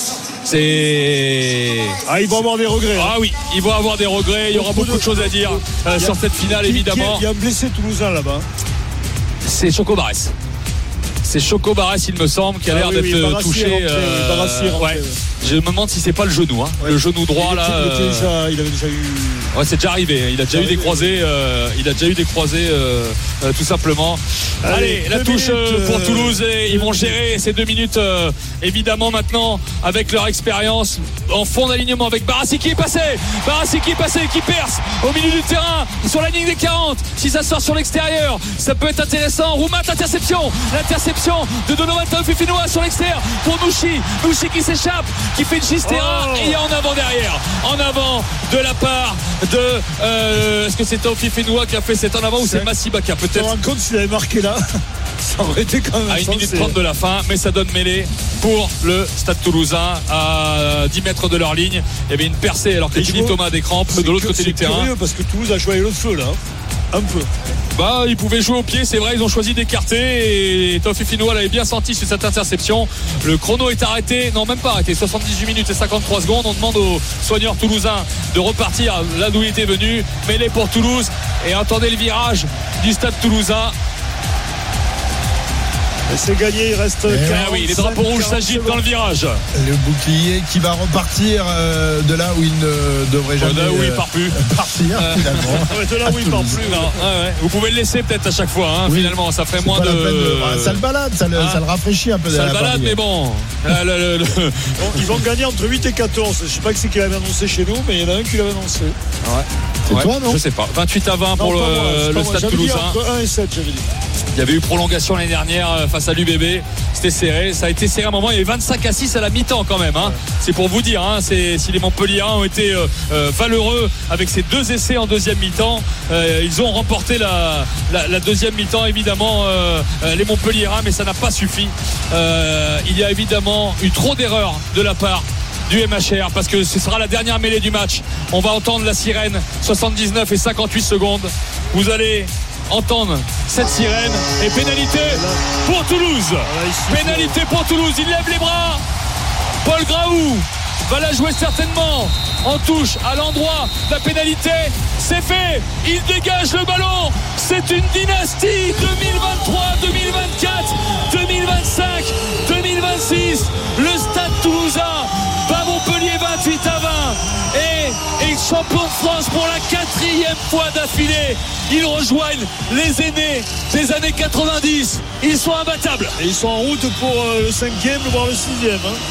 Speaker 4: c'est.
Speaker 5: Ah, ils vont avoir des regrets.
Speaker 4: Ah oui, ils vont avoir des regrets. Il y aura beaucoup de choses à dire euh,
Speaker 5: Il y a-
Speaker 4: sur cette finale,
Speaker 5: Qui- qui-
Speaker 4: évidemment.
Speaker 5: Il y a un blessé toulousain là-bas.
Speaker 4: C'est Choco Barès. C'est Choco Barès, il me semble, qui a
Speaker 5: Ah
Speaker 4: l'air
Speaker 5: oui,
Speaker 4: d'être
Speaker 5: oui, Barassi
Speaker 4: touché.
Speaker 5: est rentré, oui, Barassi est rentré,
Speaker 4: ouais.
Speaker 5: ouais.
Speaker 4: Je me demande si c'est pas le genou, hein.
Speaker 5: Ouais.
Speaker 4: Le genou droit
Speaker 5: il,
Speaker 4: là.
Speaker 5: était- il était
Speaker 4: euh,
Speaker 5: déjà- il avait déjà eu.
Speaker 4: Ouais, c'est déjà arrivé. Il a déjà eu des
Speaker 5: arrivé,
Speaker 4: croisés. euh, il a déjà eu des croisés, euh, euh, tout simplement. Allez,
Speaker 5: Allez,
Speaker 4: la
Speaker 5: deux
Speaker 4: touche
Speaker 5: minutes,
Speaker 4: euh, pour
Speaker 5: euh,
Speaker 4: Toulouse. Et ils vont gérer ces deux minutes, euh, évidemment, maintenant, avec leur expérience en fond d'alignement avec Barassi qui est passé. Barassi qui est passé, qui perce au milieu du terrain, sur la ligne des quarante. Si ça sort sur l'extérieur, ça peut être intéressant. Roumat, interception. L'interception de Donovan Taofifenua sur l'extérieur pour Nouchi. Nouchi qui s'échappe, qui fait une chistera.
Speaker 5: Oh.
Speaker 4: Et il y a en avant derrière. En avant de la part de. Euh, est-ce que c'est Taofifenua qui a fait cet en avant ou c'est
Speaker 5: C'est-
Speaker 4: Massibaka
Speaker 5: Tu te
Speaker 4: peut-être
Speaker 5: rends compte s'il avait marqué là ça aurait été quand même
Speaker 4: à une
Speaker 5: sensé.
Speaker 4: minute trente de la fin, mais ça donne mêlée pour le Stade Toulousain à dix mètres de leur ligne. Il y avait une percée alors que
Speaker 5: Et
Speaker 4: Jimmy
Speaker 5: je vois-
Speaker 4: Thomas a des crampes
Speaker 5: C'est
Speaker 4: de l'autre
Speaker 5: cu-
Speaker 4: côté du
Speaker 5: c'est
Speaker 4: terrain.
Speaker 5: curieux parce que Toulouse a joué avec le feu là. Un peu.
Speaker 4: Bah, ils pouvaient jouer au pied, c'est vrai, ils ont choisi d'écarter et Taofifenua l'avait bien senti sur cette interception. Le chrono est arrêté, non même pas arrêté, soixante-dix-huit minutes et cinquante-trois secondes. On demande aux soigneurs toulousains de repartir là d'où il était venu. Mêlée pour Toulouse et entendez le virage du Stade Toulousain.
Speaker 5: Et c'est gagné, il reste
Speaker 4: Ah oui, les drapeaux rouges s'agitent dans le virage.
Speaker 3: Le bouclier qui va repartir euh, de là où il ne devrait jamais
Speaker 4: De là où il
Speaker 3: euh,
Speaker 4: part plus.
Speaker 3: partir finalement.
Speaker 5: Ouais, de là où il part plus.
Speaker 4: Non, ah ouais. Vous pouvez le laisser peut-être à chaque fois, hein,
Speaker 3: Oui.
Speaker 4: finalement, ça ferait
Speaker 3: C'est
Speaker 4: moins
Speaker 3: pas
Speaker 4: de.
Speaker 3: la peine de- ah, ça le balade, ça le,
Speaker 4: Hein
Speaker 3: ça le rafraîchit un peu.
Speaker 4: Ça le
Speaker 3: derrière la
Speaker 4: balade,
Speaker 3: partie.
Speaker 4: mais bon. Là, le- le- le-
Speaker 5: Donc, ils vont gagner entre huit et quatorze. Je sais pas qui c'est qui l'avait annoncé chez nous, mais il y en a un qui l'avait annoncé.
Speaker 3: C'est
Speaker 4: Ouais,
Speaker 3: toi, non
Speaker 4: Je sais pas. vingt-huit à vingt pour
Speaker 5: Non,
Speaker 4: le,
Speaker 5: pas moi, c'est
Speaker 4: le
Speaker 5: pas moi.
Speaker 4: Stade
Speaker 5: J'avais dit
Speaker 4: Toulousain.
Speaker 5: entre un et sept, j'avais dit.
Speaker 4: Il y avait eu prolongation l'année dernière euh, face à l'U B B. C'était serré. Ça a été serré à un moment. Il y avait vingt-cinq à six à la mi-temps quand même. Hein. C'est pour vous dire. Hein, c'est, si les Montpelliérains ont été euh, euh, valeureux avec ces deux essais en deuxième mi-temps, euh, ils ont remporté la, la, la deuxième mi-temps évidemment euh, euh, les Montpelliérains, mais ça n'a pas suffi. Euh, il y a évidemment eu trop d'erreurs de la part du M H R parce que ce sera la dernière mêlée du match. On va entendre la sirène, soixante-dix-neuf et cinquante-huit secondes. Vous allez entendre cette sirène et pénalité pour Toulouse. Pénalité pour Toulouse, il lève les bras. Paul Graou va la jouer certainement en touche à l'endroit de la pénalité. C'est fait, il dégage le ballon. C'est une dynastie deux mille vingt-trois, deux mille vingt-quatre, deux mille vingt-cinq, deux mille vingt-six. Le Stade Toulousain bat Montpellier vingt-huit à vingt et est champion de France pour la quatrième fois d'affilée. Ils rejoignent les aînés des années quatre-vingt-dix. Ils sont imbattables.
Speaker 5: Et ils sont en route pour euh, le cinquième, voire le sixième. Hein.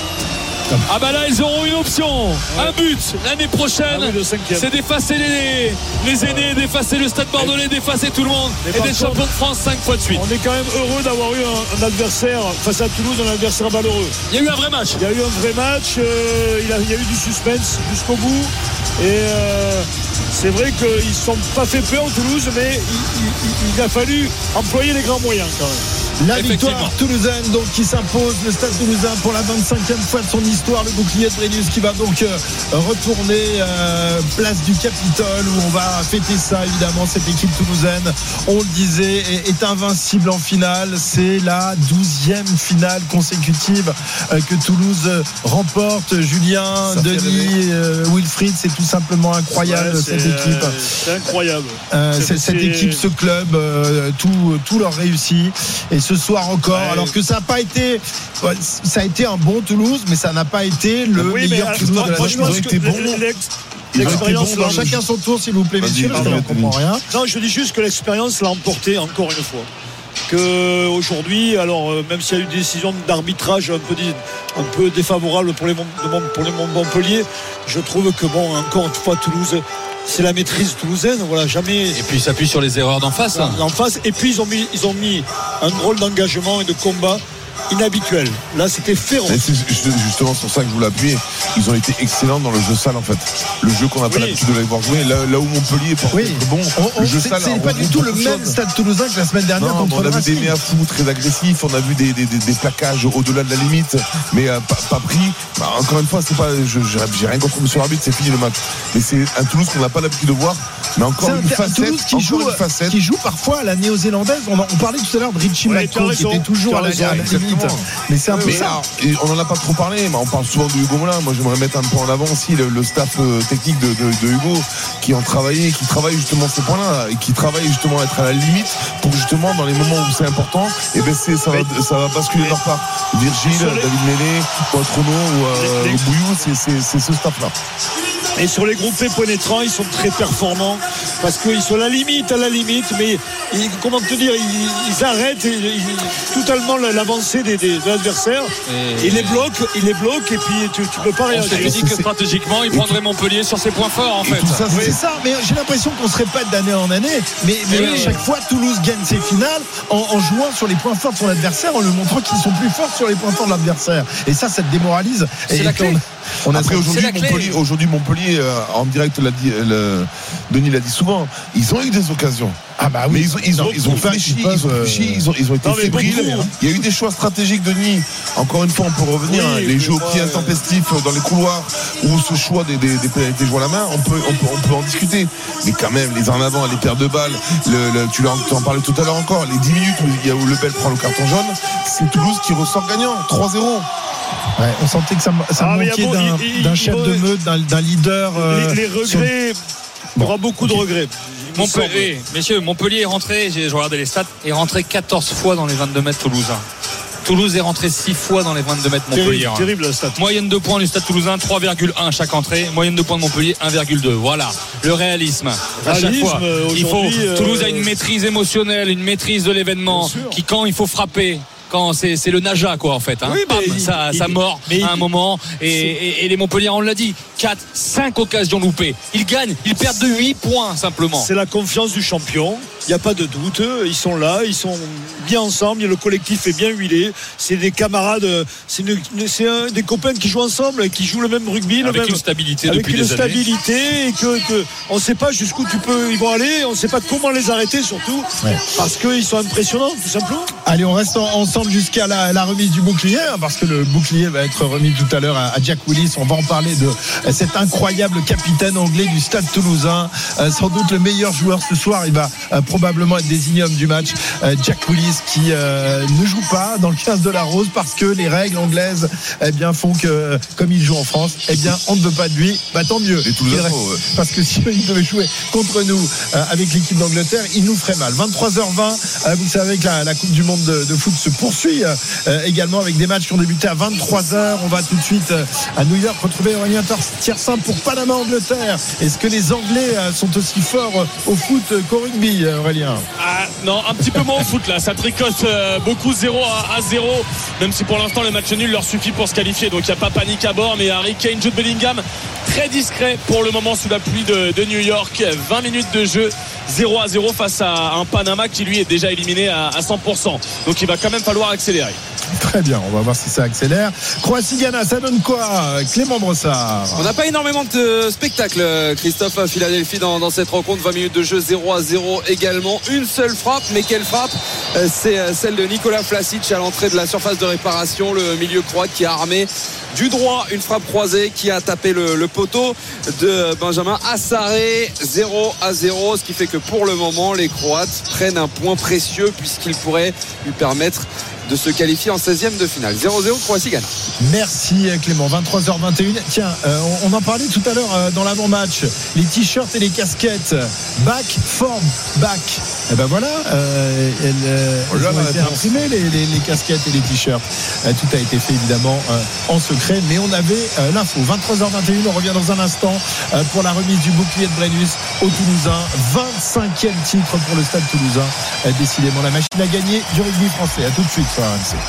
Speaker 4: Ah bah là ils auront une option, un but l'année prochaine,
Speaker 5: Ah oui, le cinquième.
Speaker 4: c'est d'effacer les, les aînés, d'effacer le Stade Bordelais, d'effacer tout le monde
Speaker 5: Mais
Speaker 4: et
Speaker 5: par
Speaker 4: d'être
Speaker 5: contre,
Speaker 4: champion de France cinq fois de suite.
Speaker 5: On est quand même heureux d'avoir eu un, un adversaire face à Toulouse, un adversaire valeureux.
Speaker 4: Il y a eu un vrai match.
Speaker 5: Il y a eu un vrai match, euh, il, a, il y a eu du suspense jusqu'au bout. Et euh, c'est vrai qu'ils ne sont pas fait peur Toulouse, mais il, il, il a fallu employer les grands moyens quand même.
Speaker 3: La victoire toulousaine donc qui s'impose, le Stade Toulousain pour la vingt-cinquième fois de son histoire, le bouclier de Brennus qui va donc euh, retourner euh, place du Capitole où on va fêter ça évidemment. Cette équipe toulousaine, on le disait, est, est invincible en finale. C'est la douzième finale consécutive euh, que Toulouse euh, remporte. Julien,
Speaker 7: Ça fait
Speaker 3: Denis, euh, Wilfried, c'est tout simplement incroyable
Speaker 5: Ouais,
Speaker 3: cette
Speaker 5: c'est,
Speaker 3: équipe.
Speaker 5: euh, c'est incroyable.
Speaker 3: Euh,
Speaker 5: C'est-
Speaker 3: c'est- cette
Speaker 5: c'est-
Speaker 3: équipe, ce club, euh, tout, tout leur réussit. Et ce soir encore,
Speaker 5: Ouais.
Speaker 3: alors que ça n'a pas été, ouais, ça a été un bon Toulouse, mais ça n'a pas été le
Speaker 5: Oui, mais
Speaker 3: meilleur
Speaker 5: euh,
Speaker 3: Toulouse
Speaker 5: moi,
Speaker 3: de la
Speaker 5: moi, je
Speaker 3: saison.
Speaker 5: pense
Speaker 7: Ils ont
Speaker 5: que
Speaker 7: été bons.
Speaker 5: l'ex-
Speaker 7: Ils ont été
Speaker 5: l'expérience
Speaker 7: bons dans
Speaker 5: l'a-
Speaker 7: le-
Speaker 3: Chacun son tour, s'il vous plaît,
Speaker 7: Vas-y,
Speaker 3: messieurs, parce
Speaker 7: pardon,
Speaker 3: qu'on ne comprend rien.
Speaker 5: Non, je dis juste que l'expérience l'a emporté encore une fois. Que aujourd'hui, alors euh, même s'il y a eu des décisions d'arbitrage un peu, dé- un peu défavorables pour les, Mont- de Mont- pour les Mont- Montpellier, je trouve que bon, encore une fois, Toulouse, c'est la maîtrise toulousaine. Voilà, jamais
Speaker 4: Et puis il s'appuie sur les erreurs d'en face. hein.
Speaker 5: en face. Et puis ils ont mis, ils ont mis un rôle d'engagement et de combat inhabituel. Là, c'était féroce.
Speaker 7: Et c'est justement sur ça que je voulais appuyer. Ils ont été excellents dans le jeu sale en fait. Le jeu qu'on n'a pas
Speaker 5: Oui.
Speaker 7: l'habitude de les voir jouer. Là, là où Montpellier est
Speaker 3: Oui,
Speaker 7: bon,
Speaker 3: On- on-
Speaker 7: le jeu
Speaker 3: c'est
Speaker 7: sale.
Speaker 3: c'est
Speaker 7: on
Speaker 3: pas du
Speaker 7: retrouve
Speaker 3: tout le
Speaker 7: beaucoup de
Speaker 3: même
Speaker 7: choses.
Speaker 3: Stade Toulousain que la semaine dernière
Speaker 7: Non,
Speaker 3: contre
Speaker 7: on
Speaker 3: le
Speaker 7: a vu des
Speaker 3: Racing.
Speaker 7: méas fous très agressifs, on a vu des, des, des, des plaquages au-delà de la limite, mais euh, pas, pas pris. Bah, encore une fois, c'est pas, je, j'ai j'ai rien contre Monsieur l'arbitre, c'est fini le match. Mais c'est un Toulouse qu'on n'a pas l'habitude de voir. Mais encore
Speaker 3: C'est un,
Speaker 7: une
Speaker 3: un
Speaker 7: facette,
Speaker 3: Toulouse qui
Speaker 7: encore
Speaker 3: joue,
Speaker 7: une facette.
Speaker 3: qui joue parfois à la néo-zélandaise. On, en- on parlait tout à l'heure de Richie
Speaker 5: Ouais,
Speaker 3: Mako
Speaker 5: t'as
Speaker 3: qui
Speaker 5: raison,
Speaker 3: était toujours
Speaker 5: t'as
Speaker 3: à la,
Speaker 5: raison,
Speaker 3: à la limite.
Speaker 7: exactement.
Speaker 3: Mais c'est un peu
Speaker 7: Mais
Speaker 3: ça.
Speaker 7: alors, et on n'en a pas trop parlé, mais on parle souvent de Hugo Moulin. Moi, j'aimerais mettre un peu en avant aussi le, le staff euh, technique de, de, de Hugo, qui ont travaillé, qui travaille justement ces points-là, et qui travaille justement à être à la limite pour justement dans les moments où c'est important, et ben c'est ça va, ça va basculer de leur part. Virgile,
Speaker 5: sur les-
Speaker 7: David Méné, Poitrono ou euh,
Speaker 5: Les- les-
Speaker 7: ou Bouillou, c'est, c'est, c'est ce staff-là.
Speaker 5: Et sur les groupés pénétrants, ils sont très performants parce qu'ils sont à la limite, à la limite, mais ils- comment te dire, ils, ils arrêtent ils- ils- totalement l'avancée des, des, de l'adversaire.
Speaker 4: Et-
Speaker 5: Ils les bloquent, ils les bloquent, et puis tu, tu peux pas
Speaker 4: On
Speaker 5: réagir.
Speaker 4: s'était dit que stratégiquement il prendrait Montpellier sur ses points forts en
Speaker 7: Et
Speaker 4: fait.
Speaker 7: tout ça,
Speaker 3: Oui,
Speaker 7: c'est
Speaker 3: c'est ça, mais j'ai l'impression qu'on se répète d'année en année. Mais, mais
Speaker 4: Oui,
Speaker 3: à
Speaker 4: oui.
Speaker 3: chaque fois, Toulouse gagne ses finales en, en jouant sur les points forts de son adversaire, en lui montrant qu'ils sont plus forts sur les points forts de l'adversaire. Et ça, ça te démoralise.
Speaker 4: C'est
Speaker 3: Et
Speaker 4: la
Speaker 3: on-
Speaker 4: clé.
Speaker 3: On a
Speaker 7: Après
Speaker 3: trop-
Speaker 7: aujourd'hui
Speaker 4: c'est la clé.
Speaker 7: Montpellier, aujourd'hui Montpellier euh, en direct l'a dit, le, Denis l'a dit souvent, ils ont eu des occasions.
Speaker 3: Ah bah
Speaker 7: Mais
Speaker 3: oui,
Speaker 7: ils ont, ils ont, ils ont
Speaker 3: Beaucoup.
Speaker 7: fléchi,
Speaker 3: Ils peuvent,
Speaker 7: ils ont fléchi, ils ont, ils ont été
Speaker 5: Non, mais
Speaker 7: fébriles.
Speaker 5: beaucoup.
Speaker 7: Il y a eu des choix stratégiques, Denis. Encore une fois, on peut revenir.
Speaker 5: Oui,
Speaker 7: hein, les
Speaker 5: mais
Speaker 7: jeux au
Speaker 5: moi,
Speaker 7: pied
Speaker 5: euh,
Speaker 7: intempestifs dans les couloirs ou ce choix des, des, des pénalités joués à la main, on peut, on peut, on peut en discuter. Mais quand même, les en avant, les paires de balles, le, le, tu, l'en, tu en parlais tout à l'heure encore, les dix minutes où, il y a, où Lebel prend le carton jaune, c'est Toulouse qui ressort gagnant, trois zéro.
Speaker 3: Ouais, on sentait que ça, ça
Speaker 5: Ah, mais il y a
Speaker 3: manquait
Speaker 5: beau-
Speaker 3: d'un,
Speaker 5: il- il-
Speaker 3: d'un
Speaker 5: il
Speaker 3: chef
Speaker 5: va-
Speaker 3: de meute, d'un, d'un leader. euh,
Speaker 5: les, les
Speaker 3: sur-
Speaker 5: regrets, il y aura beaucoup de regrets. Il me semble.
Speaker 4: Montpellier, messieurs, Montpellier est rentré, j'ai regardé les stats, est rentré quatorze fois dans les vingt-deux mètres toulousains. Toulouse est rentré six fois dans les vingt-deux mètres Montpellier.
Speaker 5: Terrible, terrible la stat.
Speaker 4: Moyenne de points du Stade Toulousain trois virgule un chaque entrée. Moyenne de points de Montpellier un virgule deux. Voilà le réalisme. À chaque
Speaker 5: Réalisme,
Speaker 4: fois, il faut.
Speaker 5: aujourd'hui,
Speaker 4: Toulouse
Speaker 5: euh,
Speaker 4: a une maîtrise émotionnelle, une maîtrise de l'événement.
Speaker 5: Bien sûr.
Speaker 4: Qui quand il faut frapper. Quand c'est, c'est le Naja quoi en fait hein.
Speaker 5: Oui,
Speaker 4: Bam,
Speaker 5: il-
Speaker 4: ça,
Speaker 5: il-
Speaker 4: ça mord
Speaker 5: mais
Speaker 4: à
Speaker 5: il-
Speaker 4: un moment et, et, et les Montpellier on l'a dit quatre, cinq occasions loupées. Ils gagnent, ils perdent de huit points simplement.
Speaker 5: C'est la confiance du champion. Il n'y a pas de doute. Ils sont là, ils sont bien ensemble. Le collectif est bien huilé. C'est des camarades, c'est, une- c'est un- des copains qui jouent ensemble et qui jouent le même rugby, le
Speaker 4: Avec
Speaker 5: même,
Speaker 4: une stabilité
Speaker 5: avec
Speaker 4: depuis
Speaker 5: une
Speaker 4: des années.
Speaker 5: stabilité et que, que on ne sait pas jusqu'où tu peux, ils vont aller. On ne sait pas comment les arrêter surtout
Speaker 3: Ouais.
Speaker 5: parce qu'ils sont impressionnants tout simplement.
Speaker 3: Allez, on reste en- ensemble jusqu'à la, la remise du bouclier, hein, parce que le bouclier va être remis tout à l'heure à, à Jack Willis. On va en parler de euh, cet incroyable capitaine anglais du Stade Toulousain, euh, sans doute le meilleur joueur ce soir. Il va euh, probablement être désigné homme du match. Euh, Jack Willis qui euh, ne joue pas dans le quinze de la Rose parce que les règles anglaises eh bien, font que, comme il joue en France, eh bien, on ne veut pas de lui. Bah, tant mieux.
Speaker 7: Les Toulousains,
Speaker 3: Il reste-
Speaker 7: ouais.
Speaker 3: Parce que si il devait jouer contre nous euh, avec l'équipe d'Angleterre, il nous ferait mal. vingt-trois heures vingt, euh, vous savez que la, la Coupe du Monde de, de foot se poursuit euh, également avec des matchs qui ont débuté à vingt-trois heures. On va tout de suite euh, à New York retrouver Aurélien Tiersin pour Panama-Angleterre. Est-ce que les Anglais euh, sont aussi forts euh, au foot euh, qu'au rugby, euh, Aurélien?
Speaker 1: Ah, non, un petit peu moins au foot là, ça tricote euh, beaucoup zéro à zéro, même si pour l'instant le match nul leur suffit pour se qualifier, donc il n'y a pas panique à bord. Mais Harry Kane, Jude Bellingham très discret pour le moment sous la pluie de, de New York. Vingt minutes de jeu, zéro à zéro face à un Panama qui lui est déjà éliminé à, à cent pour cent, donc il va quand même falloir accélérer.
Speaker 3: Très bien, on va voir si ça accélère. Croatie-Ghana, ça donne quoi, Clément Brossard?
Speaker 6: On n'a pas énormément de spectacles, Christophe, à Philadelphie dans, dans cette rencontre. Vingt minutes de jeu, zéro à zéro également. Une seule frappe, mais quelle frappe? C'est celle de Nikola Vlasic à l'entrée de la surface de réparation. Le milieu croate qui a armé du droit une frappe croisée qui a tapé le, le poteau de Benjamin Assaré. Zéro à zéro, ce qui fait que pour le moment les Croates prennent un point précieux puisqu'il pourrait lui permettre de se qualifier en seizième de finale. zéro zéro Croatie-Ghana.
Speaker 3: Merci Clément. vingt-trois heures vingt et un. Tiens, euh, on, on en parlait tout à l'heure euh, dans l'avant-match. Les t-shirts et les casquettes. Back, form, back. Et ben voilà, euh, elles, euh,
Speaker 7: Oh là,
Speaker 3: elles ont
Speaker 7: la
Speaker 3: été
Speaker 7: réponse.
Speaker 3: imprimées, les, les, les casquettes et les t-shirts. Euh, tout a été fait évidemment euh, en secret, mais on avait euh, l'info. vingt-trois heures vingt et un, on revient dans un instant euh, pour la remise du bouclier de Brennus au Toulousain. vingt-cinquième titre pour le Stade Toulousain. Euh, décidément la machine à gagner du rugby français. À tout de suite sur R M C.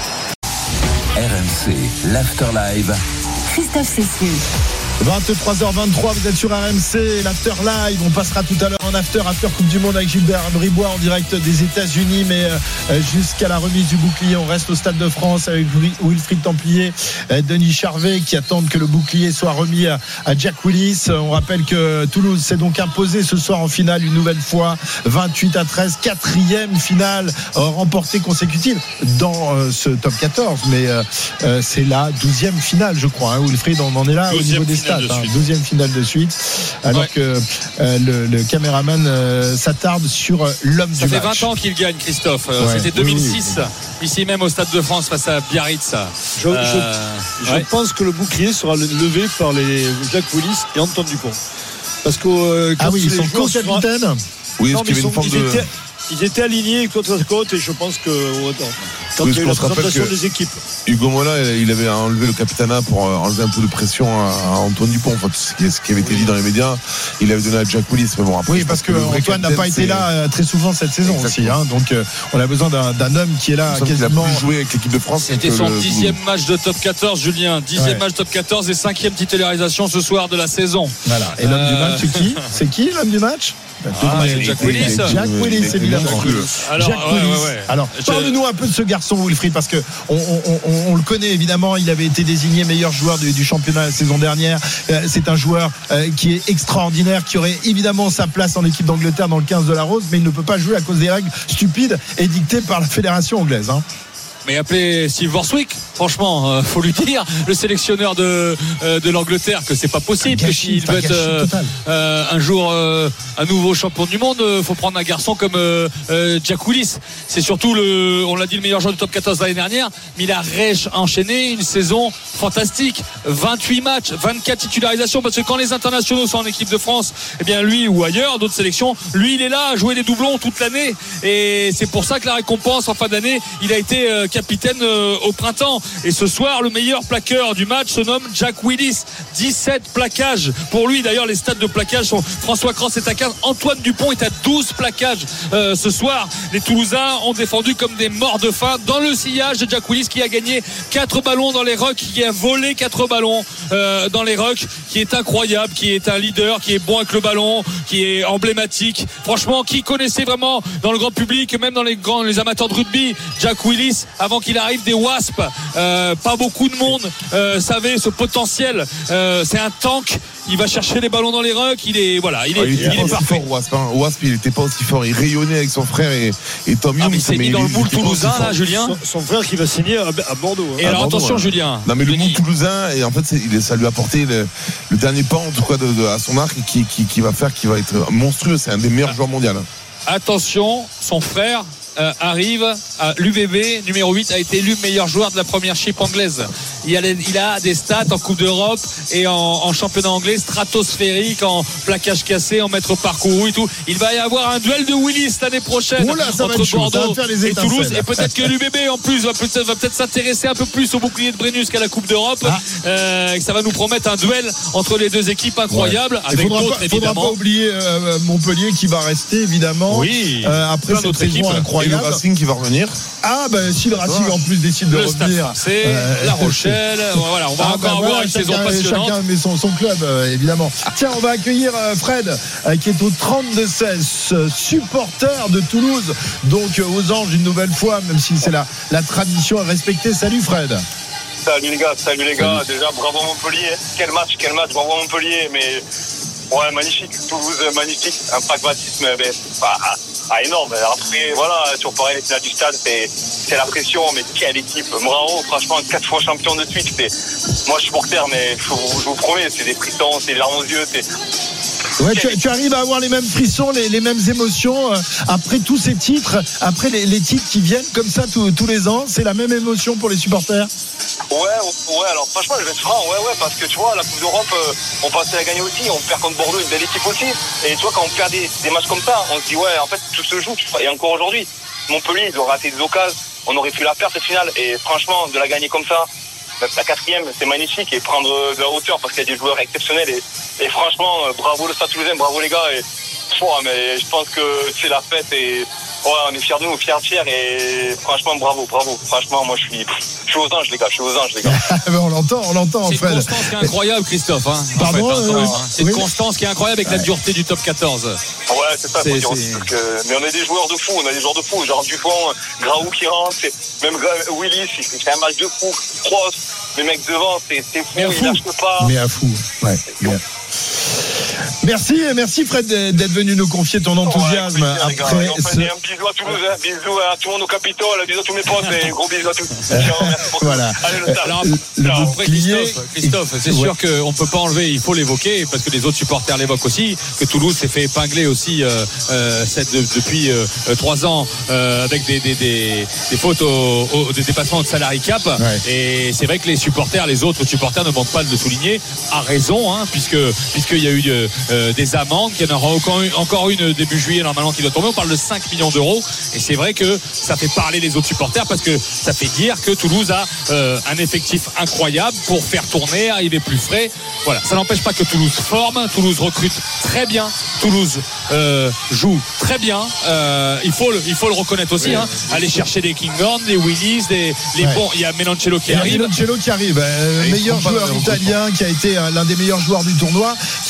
Speaker 2: R M C, l'Afterlive.
Speaker 8: Christophe Cessieux.
Speaker 3: vingt-trois heures vingt-trois, vous êtes sur R M C, l'After Live. On passera tout à l'heure en After, After Coupe du Monde avec Gilbert Bribois en direct des États-Unis. Mais euh, jusqu'à la remise du bouclier, on reste au Stade de France avec Wilfried Templier, euh, Denis Charvet qui attendent que le bouclier soit remis à, à Jack Willis. On rappelle que Toulouse s'est donc imposé ce soir en finale une nouvelle fois, vingt-huit à treize, quatrième finale euh, remportée consécutive dans euh, ce top quatorze. Mais euh, euh, c'est la douzième finale, je crois. Hein, Wilfried, on en est là au niveau des stats. Hein, douzième finale de suite, alors
Speaker 4: ouais.
Speaker 3: que euh, le, le caméraman euh, s'attarde sur euh, l'homme
Speaker 4: Ça
Speaker 3: du
Speaker 4: fait
Speaker 3: match.
Speaker 4: vingt ans qu'il gagne, Christophe. Euh,
Speaker 3: Ouais.
Speaker 4: C'était deux mille six,
Speaker 3: Oui,
Speaker 4: ici même au Stade de France face à Biarritz.
Speaker 5: Je,
Speaker 4: Euh,
Speaker 5: je- je
Speaker 4: ouais.
Speaker 5: pense que le bouclier sera levé par les Jacques Willis et Antoine Dupont. Parce que euh,
Speaker 3: Ah
Speaker 5: quand
Speaker 3: oui,
Speaker 5: les
Speaker 3: ils sont
Speaker 5: joueurs sont-
Speaker 3: co-capitaines.
Speaker 7: Oui,
Speaker 5: Non,
Speaker 7: est-ce qu'il y
Speaker 5: mais
Speaker 7: avait une
Speaker 5: ils,
Speaker 7: forme
Speaker 5: sont- ils
Speaker 7: de.
Speaker 5: étaient, ils étaient alignés côte à côte et je pense que euh, quand
Speaker 7: Oui,
Speaker 5: il y a eu
Speaker 7: parce
Speaker 5: la
Speaker 7: qu'on se rappelle
Speaker 5: présentation
Speaker 7: que-
Speaker 5: des équipes.
Speaker 7: Hugo Mola, il avait enlevé le capitanat pour euh, enlever un peu de pression à à Antoine Dupont. Enfin, ce qui ce qui avait été dit dans les médias, il avait donné à Jack Willis. Mais bon, après,
Speaker 3: Oui,
Speaker 7: je
Speaker 3: parce
Speaker 7: pense
Speaker 3: que
Speaker 7: le vrai
Speaker 3: Antoine n'a
Speaker 7: capitaine,
Speaker 3: pas été
Speaker 7: c'est-
Speaker 3: là euh, très souvent cette saison aussi.
Speaker 7: Exactement.
Speaker 3: Hein, donc euh, on a besoin d'un, d'un homme qui est là
Speaker 7: Il me semble qu'il a
Speaker 3: quasiment.
Speaker 7: plus joué avec l'équipe de France.
Speaker 4: C'était
Speaker 7: que
Speaker 4: son
Speaker 7: le-
Speaker 4: dixième match de top quatorze, Julien. Dixième
Speaker 3: Ouais.
Speaker 4: match top quatorze et cinquième titularisation ce soir de la saison.
Speaker 3: Voilà. Et l'homme
Speaker 4: Euh,
Speaker 3: du match, c'est qui? C'est qui l'homme du match?
Speaker 4: Ah, c'est Jack Willis.
Speaker 3: Jack Willis, évidemment.
Speaker 4: Alors,
Speaker 3: Jack
Speaker 4: ouais,
Speaker 3: Willis.
Speaker 4: ouais, ouais.
Speaker 3: Alors,
Speaker 4: Je-
Speaker 3: parle-nous un peu de ce garçon, Wilfried, parce que on, on, on, on le connaît évidemment. Il avait été désigné meilleur joueur du, du championnat la saison dernière. Euh, c'est un joueur euh, qui est extraordinaire, qui aurait évidemment sa place en équipe d'Angleterre dans le quinze de la Rose, mais il ne peut pas jouer à cause des règles stupides et dictées par la fédération anglaise. Hein.
Speaker 4: Mais appelez Steve Borswick. franchement, euh, faut lui dire, le sélectionneur de euh, de l'Angleterre, que c'est pas possible, que s'il veut être euh, euh, un jour euh, un nouveau champion du monde, euh, faut prendre un garçon comme euh, euh, Jack Willis. C'est surtout le, on l'a dit, le meilleur joueur du top quatorze l'année dernière, mais il a enchaîné une saison fantastique, vingt-huit matchs, vingt-quatre titularisations, parce que quand les internationaux sont en équipe de France, eh bien lui ou ailleurs, d'autres sélections, lui il est là à jouer des doublons toute l'année, et c'est pour ça que la récompense en fin d'année, il a été euh, capitaine euh, au printemps. Et ce soir, le meilleur plaqueur du match se nomme Jack Willis, dix-sept plaquages pour lui. D'ailleurs, les stats de plaquage sont François Cros est à quinze, Antoine Dupont est à douze plaquages euh, ce soir. Les Toulousains ont défendu comme des morts de faim dans le sillage de Jack Willis, qui a gagné quatre ballons dans les rucks, qui a volé quatre ballons euh, dans les rucks, qui est incroyable, qui est un leader, qui est bon avec le ballon, qui est emblématique. Franchement, qui connaissait vraiment dans le grand public, même dans les grands, les amateurs de rugby, Jack Willis, avant qu'il arrive des Wasps, euh, pas beaucoup de monde euh, savait ce potentiel. Euh, c'est un tank. Il va chercher les ballons dans les rucks. Il est voilà, il est,
Speaker 7: ah, il,
Speaker 4: il est parfait.
Speaker 7: Fort, Wasp, hein. Wasp, il était pas aussi fort. Il rayonnait avec son frère et, et Tom Young.
Speaker 4: Ah, mais il s'est mis dans le moule toulousain, là, Julien.
Speaker 5: Son, son frère qui va signer à, à Bordeaux. Hein.
Speaker 4: Et
Speaker 5: à
Speaker 4: alors
Speaker 5: Bordeaux,
Speaker 4: attention,
Speaker 5: ouais.
Speaker 4: Julien.
Speaker 7: Non mais le
Speaker 4: Denis.
Speaker 7: moule toulousain, et en fait, c'est, il, ça lui a apporté le, le dernier pas en tout cas de, de, à son arc, qui, qui, qui va faire, qui va être monstrueux. C'est un des meilleurs ah. joueurs mondiaux. Hein.
Speaker 4: Attention, son frère. Euh, arrive à l'U V B, numéro huit, a été élu meilleur joueur de la première chip anglaise. Il a, il a des stats en Coupe d'Europe et en, en championnat anglais stratosphérique, en plaquage cassé, en mètres parcourus et tout. Il va y avoir un duel de Willis l'année prochaine
Speaker 3: Oula,
Speaker 4: entre Bordeaux et Toulouse, et peut-être que l'U V B en plus va peut-être, va peut-être s'intéresser un peu plus au bouclier de Brennus qu'à la Coupe d'Europe. Ah. Euh, et que ça va nous promettre un duel entre les deux équipes incroyables, ouais. Avec
Speaker 3: faudra
Speaker 4: d'autres
Speaker 3: pas,
Speaker 4: évidemment.
Speaker 3: Faudra pas oublier euh, Montpellier qui va rester évidemment.
Speaker 4: Oui.
Speaker 3: Euh, après cette saison incroyable.
Speaker 7: Et le Racing qui va revenir.
Speaker 3: Ah ben si le Racing ouais. en plus décide de
Speaker 4: le
Speaker 3: revenir,
Speaker 4: c'est euh, La Rochelle. Voilà, on va ah, encore ben avoir voilà, une
Speaker 3: chacun,
Speaker 4: saison passionnante.
Speaker 3: Chacun met son, son club euh, évidemment. Tiens, on va accueillir euh, Fred euh, qui est au trente-deux seize, euh, supporter de Toulouse, donc euh, aux Anges une nouvelle fois, même si c'est la, la tradition à respecter. Salut Fred.
Speaker 8: Salut les gars, salut les gars. Salut. Déjà bravo Montpellier. Quel match, quel match, bravo Montpellier. Mais ouais, magnifique. Toulouse, magnifique. Un pragmatisme, mais bah, ah, énorme. Après, voilà, sur pareil, les finales du stade, c'est, c'est la pression, mais quelle équipe. Bravo, franchement, quatre fois champion de suite. C'est, moi, je suis supporter, mais je vous, je vous promets, c'est des frissons, c'est des larmes aux yeux, c'est.
Speaker 3: Ouais, tu, tu arrives à avoir les mêmes frissons, les, les mêmes émotions euh, après tous ces titres, après les, les titres qui viennent comme ça tous, tous les ans. C'est la même émotion pour les supporters.
Speaker 8: Ouais, ouais, alors franchement, je vais être franc, ouais, ouais, parce que tu vois, la Coupe d'Europe, euh, on pensait la gagner aussi, on perd contre Bordeaux, une belle équipe aussi. Et tu vois, quand on perd des, des matchs comme ça, on se dit, ouais, en fait, tout se joue, tu vois. Et encore aujourd'hui, Montpellier, ils ont raté des occasions, on aurait pu la perdre cette finale. Et franchement, de la gagner comme ça, la quatrième, c'est magnifique, et prendre de la hauteur parce qu'il y a des joueurs exceptionnels. Et, et franchement, bravo le Stade Toulousain, bravo les gars. Et, ouais, mais je pense que c'est la fête et ouais, on est fiers de nous, fiers, fiers. Et franchement, bravo, bravo. Franchement, moi, je suis, je suis aux anges, les gars. Je suis aux anges, les gars.
Speaker 3: on l'entend, on l'entend,
Speaker 4: c'est
Speaker 3: Fred.
Speaker 4: C'est une constance qui est incroyable, Christophe. Hein,
Speaker 3: Pardon,
Speaker 4: en fait, hein,
Speaker 3: euh,
Speaker 4: même, hein. C'est
Speaker 3: oui.
Speaker 4: une constance qui est incroyable avec ouais. la dureté du top quatorze.
Speaker 8: Ouais, c'est ça.
Speaker 4: C'est,
Speaker 8: faut dire
Speaker 4: c'est...
Speaker 8: aussi, que, mais on est des joueurs de fou. On a des joueurs de fou. Genre Dupont, Graou qui rentre, c'est, même Willis, il fait un match de fou. Cross, les mecs devant, c'est, c'est fou. Ils lâchent pas.
Speaker 3: Mais à fou. Ouais. Bien. Merci, merci Fred d'être venu nous confier ton enthousiasme.
Speaker 8: Ouais, plaisir,
Speaker 3: après
Speaker 8: ce... Un bisou à Toulouse, hein. Bisous à tout le monde au Capitole, bisous à tous mes potes et gros bisous à tous.
Speaker 3: Voilà.
Speaker 8: Allez, le
Speaker 4: alors, alors, après, Christophe, Christophe, c'est ouais. sûr qu'on ne peut pas enlever, il faut l'évoquer parce que les autres supporters l'évoquent aussi, que Toulouse s'est fait épingler aussi euh, euh, cette, de, depuis euh, trois ans euh, avec des, des, des, des fautes au, au des dépassements de salary cap. Ouais. Et c'est vrai que les supporters, les autres supporters ne manquent pas de le souligner, à raison, hein, puisque puisqu'il y a eu euh, des amendes, qu'il y en aura encore une, encore une début juillet normalement qui doit tomber. On parle de cinq millions d'euros et c'est vrai que ça fait parler les autres supporters parce que ça fait dire que Toulouse a euh, un effectif incroyable pour faire tourner, arriver plus frais. Voilà, ça n'empêche pas que Toulouse forme, Toulouse recrute très bien, Toulouse euh, joue très bien. Euh, il faut le, il faut le reconnaître aussi. Oui, hein. Oui, aller chercher des Kinghorn, des Willis, des les ouais. bons. Il y a Menoncello qui arrive.
Speaker 3: Menoncello qui arrive, euh, meilleur joueur italien qui a été euh, l'un des meilleurs joueurs du tournoi, qui va arriver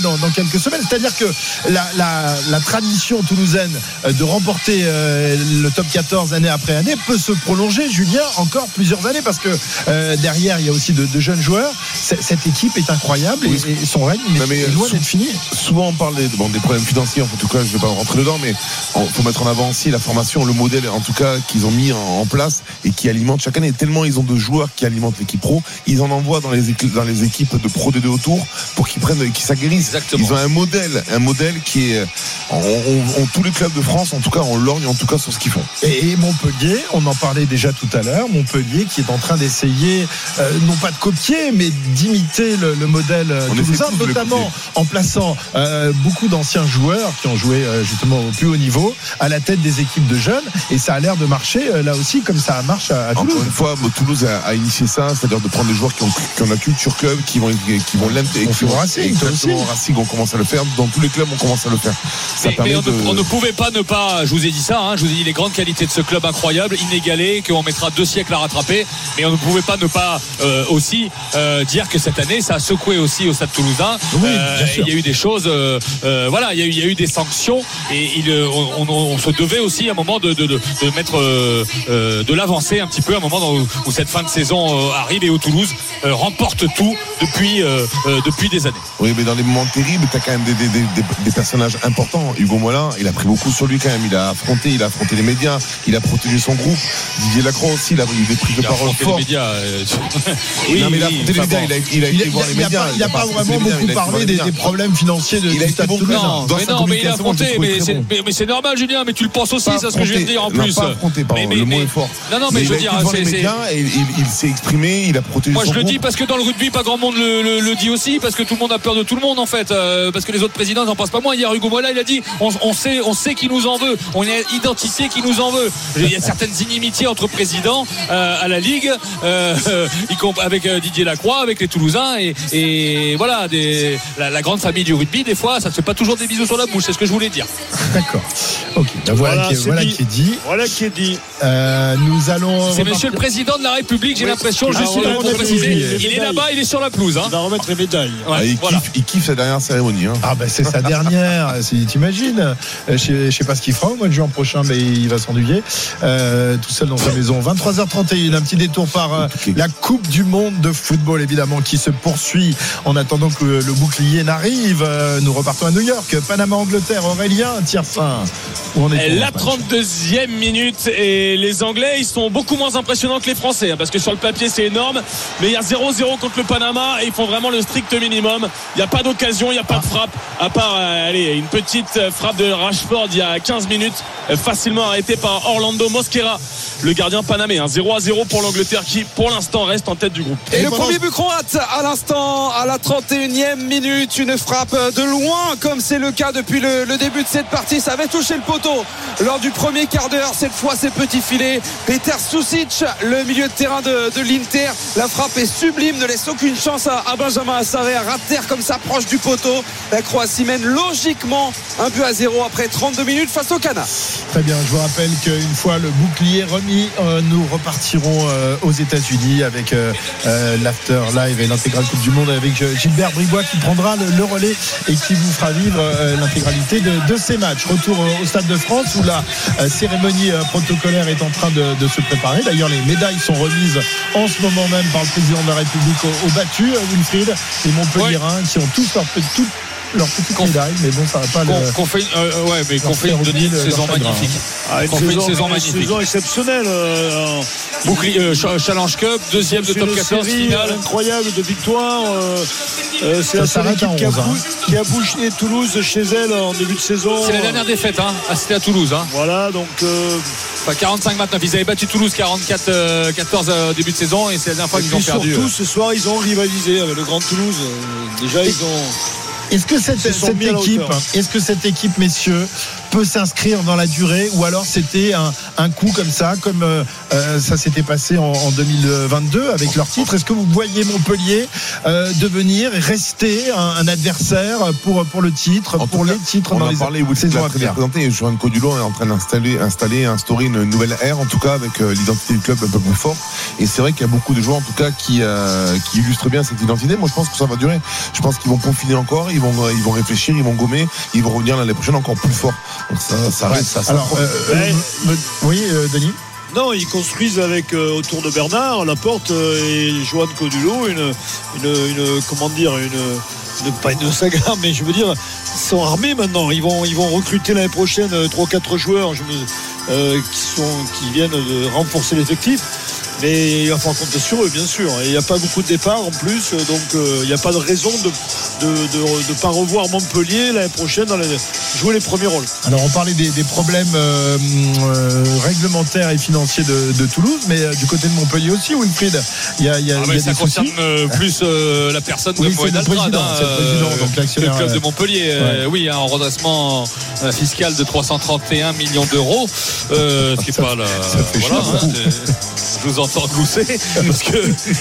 Speaker 3: dans, dans quelques semaines. C'est-à-dire que la, la, la tradition toulousaine de remporter euh, le top quatorze année après année peut se prolonger, Julien, encore plusieurs années, parce que euh, derrière il y a aussi de, de jeunes joueurs. C- cette équipe est incroyable oui. et, et son règne est, est loin
Speaker 7: sou-
Speaker 3: d'être fini.
Speaker 7: Souvent on parle des, bon, des problèmes financiers, en tout cas je ne vais pas rentrer dedans, mais il faut mettre en avant aussi la formation, le modèle en tout cas qu'ils ont mis en, en place et qui alimente chaque année. Tellement ils ont de joueurs qui alimentent l'équipe pro, ils en envoient dans les équipes, dans les équipes de Pro D deux autour pour qu'ils prennent, qu'ils s'aguerrissent. Exactement. Ils ont un modèle, un modèle qui est, on, on, on, tous les clubs de France, en tout cas, on lorgne en tout cas sur ce qu'ils font.
Speaker 3: Et, et Montpellier, on en parlait déjà tout à l'heure, Montpellier qui est en train d'essayer, euh, non pas de copier, mais d'imiter le, le modèle on toulousain, notamment en plaçant euh, beaucoup d'anciens joueurs qui ont joué euh, justement au plus haut niveau à la tête des équipes de jeunes, et ça a l'air de marcher euh, là aussi comme ça marche à, à Toulouse.
Speaker 7: Encore une fois, Toulouse a, a initié ça, c'est-à-dire de prendre des joueurs qui ont, qui ont la culture club, qui vont, qui vont l'intégrer.
Speaker 3: On fait Racing,
Speaker 7: exactement, Racing, on commence à le faire. Dans tous les clubs, on commence à le faire. Ça
Speaker 4: mais,
Speaker 7: permet
Speaker 4: mais on,
Speaker 7: de...
Speaker 4: ne, on ne pouvait pas ne pas, je vous ai dit ça, hein, je vous ai dit les grandes qualités de ce club incroyable, inégalé, qu'on mettra deux siècles à rattraper, mais on ne pouvait pas ne pas euh, aussi euh, dire que cette année, ça a secoué aussi au Stade Toulousain.
Speaker 3: Oui,
Speaker 4: euh, il y a eu des choses, euh, euh, voilà, il y, a eu, il y a eu des sanctions, et il, on, on, on se devait aussi à un moment de, de, de, de mettre euh, euh, de l'avancée un petit peu, à un moment où, où cette fin de saison euh, arrive et où Toulouse euh, remporte tout depuis, euh, euh, depuis des années.
Speaker 7: Oui, mais dans les moments terribles, tu as quand même des, des, des, des personnages importants. Hugo Mollin, il a pris beaucoup sur lui quand même. Il a affronté, il a affronté les médias, il a protégé son groupe. Didier Lacroix aussi, il a eu des prises de parole fortes.
Speaker 4: Les médias, euh,
Speaker 7: oui, non, mais il a affronté les médias, il a, il a été voir les médias.
Speaker 3: Il n'a pas vraiment beaucoup parlé des, des problèmes financiers de, du Stade Toulousain.
Speaker 4: Non, mais non, mais il a affronté, mais c'est, mais, mais c'est normal, Julien, mais tu le penses aussi, c'est ce que je viens de dire en plus.
Speaker 7: Pas affronté, pardon,
Speaker 4: mais,
Speaker 7: le
Speaker 4: mais,
Speaker 7: mot est fort.
Speaker 4: Non, non, mais, mais je veux dire,
Speaker 7: c'est, les médias, et il, il s'est exprimé, il a protégé
Speaker 4: moi,
Speaker 7: son
Speaker 4: je le
Speaker 7: groupe.
Speaker 4: dis parce que dans le rugby, pas grand monde le, le, le dit aussi, parce que tout le monde a peur de tout le monde en fait, euh, parce que les autres présidents n'en pensent pas moins. Hier, Hugo Mollin, il a dit, on, on sait, on sait qui nous en veut, on a identifié qui nous en veut. Il y a certaines inimitiés entre présidents euh, à la Ligue, euh, euh, avec euh, Didier Lacroix, avec les Toulousains, et, et voilà, des, la, la grande famille du rugby, des fois, ça ne fait pas toujours des bisous sur la bouche. C'est ce que je voulais dire.
Speaker 3: D'accord. Ok. Ben voilà, voilà, qui, est, voilà qui est dit.
Speaker 5: Voilà qui est dit.
Speaker 3: Euh, nous allons.
Speaker 4: C'est
Speaker 3: repartir.
Speaker 4: Monsieur le Président de la République. J'ai oui. l'impression,
Speaker 5: ah,
Speaker 4: je suis là pour préciser. Il est là-bas, il est sur la pelouse. Hein.
Speaker 5: Il va remettre les médailles.
Speaker 7: Ouais, ah, il, voilà. kiffe, il kiffe sa dernière cérémonie. Hein.
Speaker 3: Ah ben c'est sa dernière. T'imagines. Je sais, je sais pas ce qu'il fera au mois de juin prochain, mais il va s'ennuyer euh, tout seul dans sa maison. vingt-trois heures trente et un, un petit détour par euh, okay. la Coupe du Monde de football évidemment qui se poursuit en attendant que le, le bouclier n'arrive. Euh, nous repartons à New York. Panama Angleterre. Aurélien, tiers fin.
Speaker 1: On est la trente-deuxième minute et les Anglais ils sont beaucoup moins impressionnants que les Français hein, parce que sur le papier c'est énorme, mais il y a zéro zéro contre le Panama et ils font vraiment le strict minimum. Il n'y a pas d'occasion, il n'y a pas de frappe à part euh, allez, une petite frappe de Rashford il y a quinze minutes euh, facilement arrêtée par Orlando Mosquera, le gardien panaméen. Zéro à zéro pour l'Angleterre qui pour l'instant reste en tête du groupe.
Speaker 6: Et, et le pendant... premier but croate à l'instant à la trente et unième minute, une frappe de loin comme c'est le cas depuis le, le début de cette partie. Ça avait touché le poteau lors du premier quart d'heure. Cette fois c'est petit filet. Peter Susic, le milieu de terrain de, de l'Inter, la frappe est sublime, ne laisse aucune chance à, à Benjamin Assaré à rater comme ça proche du poteau. La Croatie mène logiquement un but à zéro après trente-deux minutes face au Ghana.
Speaker 3: Très bien, je vous rappelle qu'une fois le bouclier remis, euh, nous repartirons euh, aux États-Unis avec euh, euh, l'After Live et l'intégrale Coupe du Monde avec Gilbert Bribois qui prendra le, le relais et qui vous fera vivre euh, l'intégralité de, de ces matchs. Retour euh, au Stade de France où la euh, cérémonie euh, protocolaire est en train de, de se préparer. D'ailleurs, les médailles sont remises en ce moment même par le président de la République au, au battu, euh, Wilfried, et Montpellierin, oui. qui ont tous leur, tout, leur petite médaille, mais bon, ça va pas
Speaker 4: qu'on,
Speaker 3: le.
Speaker 4: Qu'on fait, euh, ouais, mais qu'on fait une, une, une saison magnifique.
Speaker 5: Ah, une, saison, une saison magnifique. Une saison exceptionnelle. Euh,
Speaker 4: Bouclier, euh, Challenge Cup, deuxième de top quatorze, finale.
Speaker 5: Incroyable de victoire. Euh, euh, c'est la seule équipe qui a, bou- qui a bougé Toulouse chez elle en début de saison.
Speaker 4: C'est la dernière défaite, hein. Ah, c'était à Toulouse. Hein.
Speaker 5: Voilà, donc. Euh,
Speaker 4: Enfin, quarante-cinq vingt-neuf, ils avaient battu Toulouse quarante-quatre quatorze au début de saison et c'est la dernière fois qu'ils ont perdu.
Speaker 5: Surtout ce soir ils ont rivalisé avec le Grand Toulouse. Déjà ils ont.
Speaker 3: Est-ce que cette, cette équipe, est-ce que cette équipe, messieurs, peut s'inscrire dans la durée, ou alors c'était un, un coup comme ça, comme euh, euh, ça s'était passé en, en deux mille vingt-deux avec leur titre. Est-ce que vous voyez Montpellier euh, devenir, rester un, un adversaire pour, pour le titre,
Speaker 7: en
Speaker 3: pour
Speaker 7: les
Speaker 3: cas,
Speaker 7: titres
Speaker 3: dans
Speaker 7: les
Speaker 3: saisons à venir?
Speaker 7: Présenté, Johan Codulot est en train d'installer, installer, instaurer une nouvelle ère, en tout cas avec euh, l'identité du club un peu plus forte. Et c'est vrai qu'il y a beaucoup de joueurs, en tout cas, qui, euh, qui illustrent bien cette identité. Moi, je pense que ça va durer. Je pense qu'ils vont confiner encore, ils vont, ils vont réfléchir, ils vont gommer, ils vont revenir l'année prochaine encore plus fort. Donc ça, ça reste, ça. ça
Speaker 3: Alors, euh, euh, euh, oui, euh, Denis.
Speaker 5: Non, ils construisent avec euh, autour de Bernard Laporte euh, et Johan Codulot une, une, une, comment dire, une, une, pas une saga, mais je veux dire, ils sont armés maintenant. Ils vont, ils vont recruter l'année prochaine trois quatre joueurs je me, euh, qui sont, qui viennent de renforcer l'effectif. Mais il va falloir compter sur eux, bien sûr. Et il n'y a pas beaucoup de départs en plus, donc euh, il n'y a pas de raison de de, de, de pas revoir Montpellier l'année prochaine dans les, jouer les premiers rôles.
Speaker 3: Alors on parlait des, des problèmes euh, euh, réglementaires et financiers de, de Toulouse, mais euh, du côté de Montpellier aussi, Wilfried, il y a, il y a,
Speaker 4: ah
Speaker 3: il y a
Speaker 4: ça
Speaker 3: des
Speaker 4: concerne
Speaker 3: soucis.
Speaker 4: euh, plus euh, la personne
Speaker 3: oui,
Speaker 4: de Moed Altrad, hein,
Speaker 3: c'est le président,
Speaker 4: euh,
Speaker 3: donc l'actionnaire,
Speaker 4: le club de
Speaker 3: euh,
Speaker 4: Montpellier.
Speaker 3: ouais.
Speaker 4: Euh, oui, un redressement euh, fiscal de trois cent trente et un millions d'euros, euh, ce qui est pas la. Voilà, hein, je vous entends glousser parce que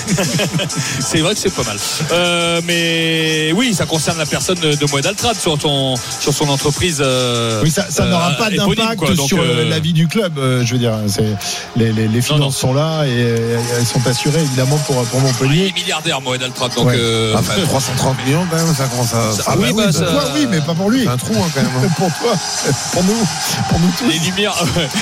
Speaker 4: c'est vrai que c'est pas mal. Euh, mais oui, ça concerne la personne de, de Moed Altrad sur son sur son entreprise. Euh,
Speaker 3: oui, ça, ça n'aura
Speaker 4: euh,
Speaker 3: pas
Speaker 4: éponyme,
Speaker 3: d'impact
Speaker 4: quoi. Donc,
Speaker 3: sur
Speaker 4: euh,
Speaker 3: la vie du club. Euh, je veux dire, c'est, les, les, les finances non, non. sont là et euh, elles sont assurées évidemment pour pour Montpellier.
Speaker 4: Il est milliardaire, Moed Altrad, donc.
Speaker 7: Ouais.
Speaker 4: Euh...
Speaker 7: Ah, bah, trois cent trente millions quand même, ça commence à.
Speaker 4: Ça,
Speaker 7: ah,
Speaker 4: oui,
Speaker 3: bah,
Speaker 4: bah,
Speaker 3: oui,
Speaker 4: ça...
Speaker 3: toi, oui, mais pas pour lui.
Speaker 7: C'est un trou hein, quand même.
Speaker 3: Pour toi, pour nous, pour nous tous.
Speaker 4: Les lumières,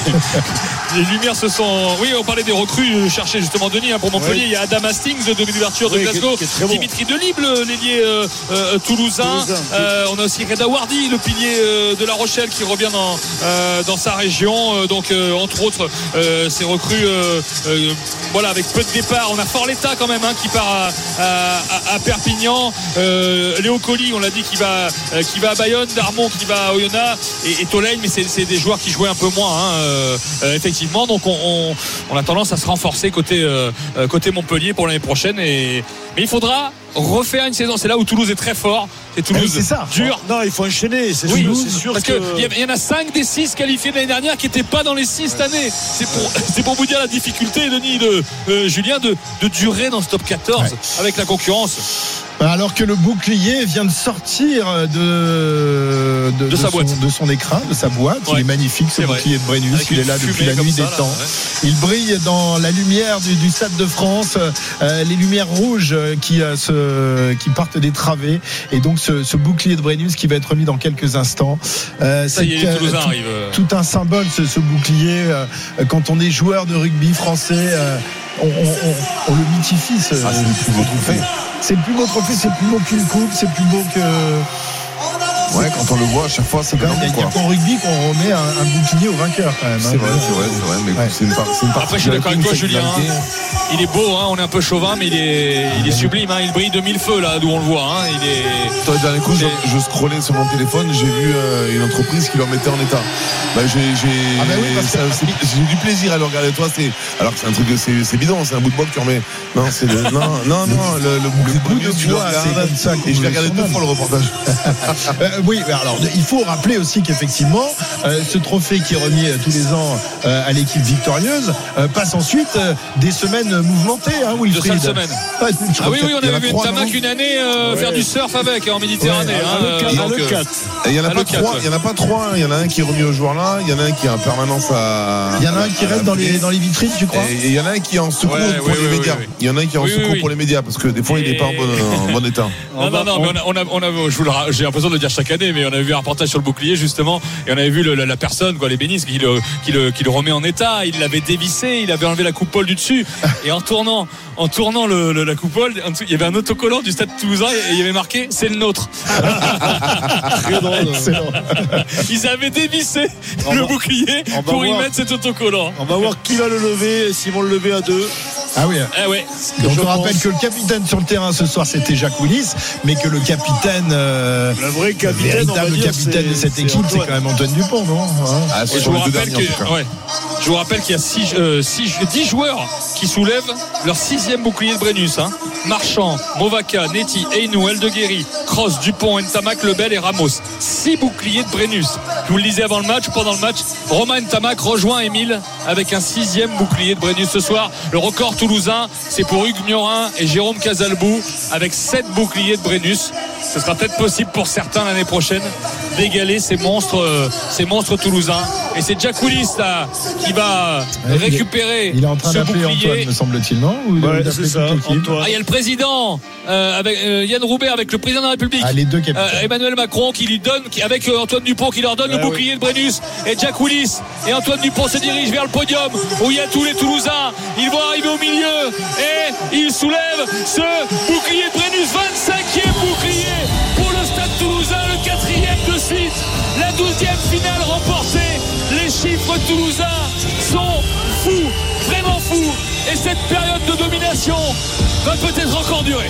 Speaker 4: les lumières se sont. Oui, on parlait des recrues cherchées justement Denis hein, pour Montpellier. Oui. Il y a Adam Hastings de l'ouverture de
Speaker 5: oui,
Speaker 4: Glasgow,
Speaker 5: qui est, qui est
Speaker 4: Dimitri bon. Delibes, l'ailier euh, euh, toulousain. toulousain euh, on a aussi Reda Wardi, le pilier euh, de La Rochelle, qui revient dans euh, dans sa région. Euh, donc euh, entre autres, euh, ces recrues, euh, euh, voilà, avec peu de départ. On a Forletta quand même hein, qui part à, à, à Perpignan. Euh, Léo Colli, on l'a dit, qui va euh, qui va à Bayonne. Darmon qui va à Oyonnax et, et Tolène, mais c'est, c'est des joueurs qui jouaient un peu moins hein, euh, euh, effectivement. Donc on, on, on a tendance à se renforcer côté euh, côté Montpellier pour l'année prochaine. Et mais il faudra refaire une saison. C'est là où Toulouse est très fort. C'est Toulouse
Speaker 3: c'est ça.
Speaker 4: dur.
Speaker 5: Non, il faut enchaîner. C'est
Speaker 4: oui,
Speaker 5: sûr, c'est sûr
Speaker 4: parce
Speaker 5: que
Speaker 4: qu'il y, y en a cinq des six qualifiés de l'année dernière qui n'étaient pas dans les six cette année. C'est pour, c'est pour vous dire la difficulté, Denis, de euh, Julien, de, de durer dans ce top quatorze ouais. avec la concurrence.
Speaker 3: Alors que le bouclier vient de sortir de, de,
Speaker 4: de,
Speaker 3: de,
Speaker 4: sa
Speaker 3: son,
Speaker 4: boîte.
Speaker 3: de son écran, de sa boîte. Ouais. Il est magnifique ce c'est bouclier vrai. de Brennus. Avec il est là depuis la nuit des ça, temps. Là, ouais. Il brille dans la lumière du, du Stade de France, euh, les lumières rouges qui, euh, se, qui partent des travées. Et donc ce, ce bouclier de Brennus qui va être remis dans quelques instants.
Speaker 4: Euh, ça
Speaker 3: c'est
Speaker 4: y est, les Toulousains
Speaker 3: tout,
Speaker 4: arrivent.
Speaker 3: Tout un symbole ce, ce bouclier. Euh, quand on est joueur de rugby français, euh, on, on, on, on le mythifie. Ce,
Speaker 7: ah, c'est le plus beau trophée.
Speaker 3: C'est le plus beau trophée, c'est plus beau qu'une coupe, c'est plus beau que.
Speaker 7: Ouais, quand on le voit à chaque fois, c'est quand même.
Speaker 3: Il n'y a qu'en rugby qu'on remet un, un bouclier au vainqueur quand même.
Speaker 7: C'est hein, vrai, c'est vrai, c'est vrai. Mais ouais. c'est une, part, c'est une
Speaker 4: Après, je suis d'accord avec toi, Julien. Hein. Il est beau, hein, on est un peu chauvin, mais il est, il est sublime. Hein, il brille de mille feux là, d'où on le voit. Hein, il est.
Speaker 7: Toi, le dernier coup, je, je scrollais sur mon téléphone, j'ai vu euh, une entreprise qui leur mettait en état. Bah, j'ai, j'ai,
Speaker 3: ah bah oui,
Speaker 7: ça, c'est, j'ai du plaisir à le regarder. Toi, c'est, alors que c'est un truc, c'est, c'est bidon, c'est un bout de bois que tu remets. Non, c'est le, non, non, non, le, le bouclier de Brennus, tu le regardes. Et je l'ai regardé deux fois le reportage.
Speaker 3: euh, oui, alors il faut rappeler aussi qu'effectivement, euh, ce trophée qui est remis euh, tous les ans euh, à l'équipe victorieuse euh, passe ensuite euh, des semaines mouvementées, hein, Wilfried.
Speaker 4: De sales semaines. Ah, ah oui, oui, on avait vu une Tamac une année euh, ouais. faire du surf avec en Méditerranée. Ouais,
Speaker 7: hein, euh, donc, euh, il y en a pas trois. Il y en a pas trois. Il y en a un qui est remis au joueur là. Il y en a un qui est en permanence à.
Speaker 3: Il y en a un qui reste dans les dans les vitrines, tu crois.
Speaker 7: Et il y a un qui est en secours ouais, pour oui, les oui, médias. Oui, oui. Il y en a un qui est en oui, secours oui, pour les médias parce que des fois et... il n'est pas en bon, en bon état.
Speaker 4: Non, non, non, mais on a, on a, on a, je vous le, j'ai l'impression de le dire chaque année, mais on a vu un reportage sur le bouclier justement, et on avait vu le, la, la personne, quoi, les bénisses, qui le, qui le, qui le remet en état. Il l'avait dévissé, il avait enlevé la coupole du dessus, et en tournant, en tournant le, le, la coupole, en dessous, il y avait un autocollant du Stade Toulousain et il y avait marqué "C'est le nôtre".
Speaker 3: Très drôle.
Speaker 4: Ils avaient dévissé on le va, bouclier pour voir, y mettre cet autocollant.
Speaker 5: On va voir qui va le lever et s'ils vont le lever à deux.
Speaker 3: Ah oui.
Speaker 4: Eh ouais.
Speaker 3: Donc on rappelle que le capitaine sur le terrain ce soir c'était Jacques Willis, mais que le capitaine, euh,
Speaker 5: le vrai capitaine,
Speaker 3: véritable capitaine de cette équipe, c'est, c'est quand même Antoine Dupont, non?
Speaker 7: Ah,
Speaker 4: je, vous rappelle que, ouais. je vous rappelle qu'il y a six, euh, six, dix joueurs qui soulèvent leur sixième bouclier de Brennus. Hein. Marchand, Movaca, Netty, Eynou, Eldeguerri, Cross, Dupont, Ntamak, Lebel et Ramos. Six boucliers de Brennus. Je vous le disais avant le match, pendant le match, Romain Ntamak rejoint Émile avec un sixième bouclier de Brennus ce soir. Le record toulousain, c'est pour Hugues Miorin et Jérôme Casalbou avec sept boucliers de Brennus. Ce sera peut-être possible pour certains l'année prochaine d'égaler ces monstres, euh, ces monstres toulousains. Et c'est Jack Willis là qui va
Speaker 3: ouais,
Speaker 4: récupérer
Speaker 3: il est, il est en train
Speaker 4: ce
Speaker 3: d'appeler
Speaker 4: bouclier.
Speaker 3: Antoine, me semble-t-il, non? Ou
Speaker 5: ouais, c'est ça,
Speaker 4: ah, il y a le président euh, avec euh, Yann Roubert avec le président de la République.
Speaker 3: Ah, les deux capitaines.
Speaker 4: Euh, Emmanuel Macron qui lui donne, qui, avec euh, Antoine Dupont qui leur donne ouais, le bouclier oui. de Brennus. Et Jack Willis et Antoine Dupont se dirigent vers le podium où il y a tous les Toulousains. Ils vont arriver au milieu et ils soulèvent ce bouclier de Brennus. vingt-cinquième bouclier pour le Stade Toulousain, le quatrième de suite, la douzième finale remportée. Les chiffres toulousains sont fous, vraiment fous. Et cette période de domination va peut-être encore durer.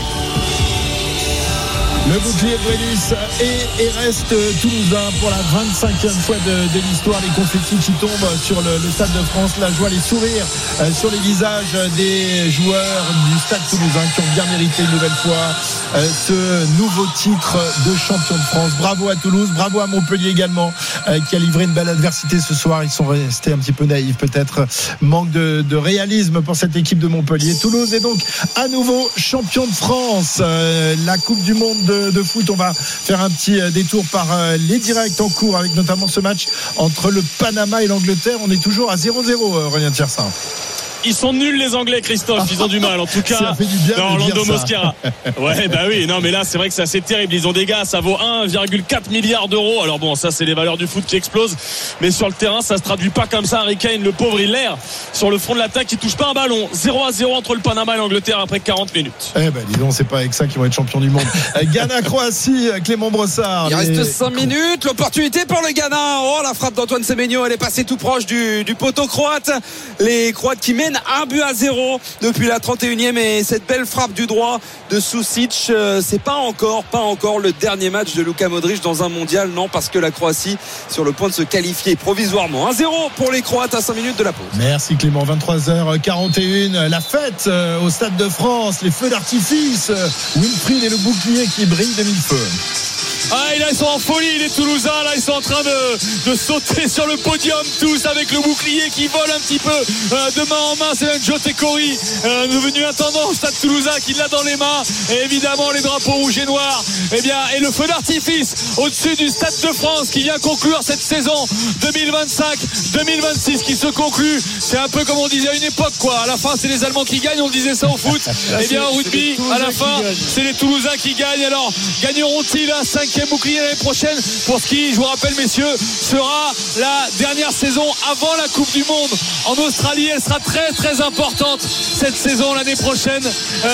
Speaker 3: Le bouclier de Brennus et, et reste toulousain pour la vingt-cinquième fois de, de l'histoire. Les confettis qui tombent sur le, le Stade de France, la joie, les sourires euh, sur les visages des joueurs du Stade toulousain qui ont bien mérité une nouvelle fois euh, ce nouveau titre de champion de France. Bravo à Toulouse, bravo à Montpellier également euh, qui a livré une belle adversité ce soir. Ils sont restés un petit peu naïfs peut-être, manque de, de réalisme pour cette équipe de Montpellier. Toulouse est donc à nouveau champion de France. Euh, la Coupe du Monde de De, de foot, on va faire un petit détour par les directs en cours avec notamment ce match entre le Panama et l'Angleterre. On est toujours à zéro zéro, Aurélien Tiersin.
Speaker 1: Ils sont nuls les Anglais, Christophe, ils ont du mal en tout cas.
Speaker 3: Ça fait du bien
Speaker 1: non,
Speaker 3: de
Speaker 1: Orlando
Speaker 3: dire
Speaker 1: Mosquera. Ouais, bah oui, non mais là c'est vrai que c'est assez terrible. Ils ont des gars, ça vaut un virgule quatre milliard d'euros. Alors bon, ça c'est les valeurs du foot qui explosent, mais sur le terrain ça se traduit pas comme ça. Harry Kane, le pauvre, il l'air sur le front de l'attaque, il touche pas un ballon. zéro à zéro entre le Panama et l'Angleterre après quarante minutes.
Speaker 3: Eh ben dis donc, c'est pas avec ça qu'ils vont être champions du monde. Ghana Croatie, Clément Brossard.
Speaker 6: Il
Speaker 3: les...
Speaker 6: reste cinq minutes, l'opportunité pour le Ghana. Oh, la frappe d'Antoine Semenyo, elle est passée tout proche du, du poteau croate. Les Croates qui mènent un but à zéro depuis la trente et unième, et cette belle frappe du droit de Susic, euh, c'est pas encore pas encore le dernier match de Luka Modric dans un mondial, non, parce que la Croatie sur le point de se qualifier provisoirement. un zéro pour les Croates à cinq minutes de la pause.
Speaker 3: Merci Clément. Vingt-trois heures quarante et une, la fête euh, au Stade de France, les feux d'artifice, euh, Wilfried et le bouclier qui brille de mille feux.
Speaker 4: Ah, et là ils sont en folie les Toulousains, là ils sont en train de, de sauter sur le podium tous avec le bouclier qui vole un petit peu euh, de main en main. C'est même Joe Tekori, euh, devenu intendant au Stade Toulousain, qui l'a dans les mains, et évidemment les drapeaux rouges et noirs, et bien, et le feu d'artifice au-dessus du Stade de France qui vient conclure cette saison deux mille vingt-cinq deux mille vingt-six qui se conclut. C'est un peu comme on disait à une époque, quoi. À la fin c'est les Allemands qui gagnent, on disait ça au foot. Et bien au rugby, à la fin c'est les Toulousains qui gagnent. Alors gagneront-ils un cinquième bouclier l'année prochaine pour ce qui, je vous rappelle messieurs, sera la dernière saison avant la Coupe du Monde en Australie. Elle sera très très importante cette saison l'année prochaine,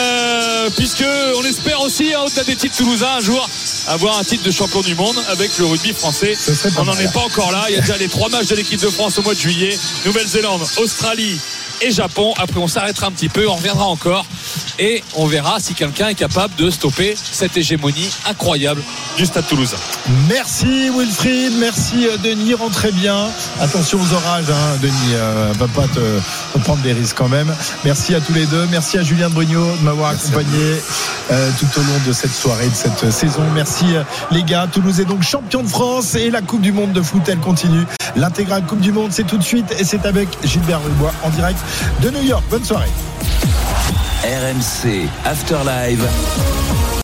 Speaker 4: euh, puisque on espère aussi, hein, au-delà des titres toulousains, un jour avoir un titre de champion du monde avec le rugby français. On n'en est pas encore là. Il y a déjà les trois matchs de l'équipe de France au mois de juillet: Nouvelle-Zélande, Australie et Japon. Après on s'arrêtera un petit peu, on reviendra encore et on verra si quelqu'un est capable de stopper cette hégémonie incroyable du Stade Toulousain.
Speaker 3: Merci Wilfried, merci Denis, rentrez bien. Attention aux orages, hein, Denis, euh, va pas te, te prendre des risques quand même. Merci à tous les deux, merci à Julien Brugno de m'avoir merci accompagné euh, tout au long de cette soirée, de cette saison. Merci euh, les gars. Toulouse est donc champion de France et la Coupe du Monde de foot, elle continue. L'intégrale Coupe du Monde, c'est tout de suite et c'est avec Gilbert Rubois en direct de New York. Bonne soirée.
Speaker 2: R M C After Live.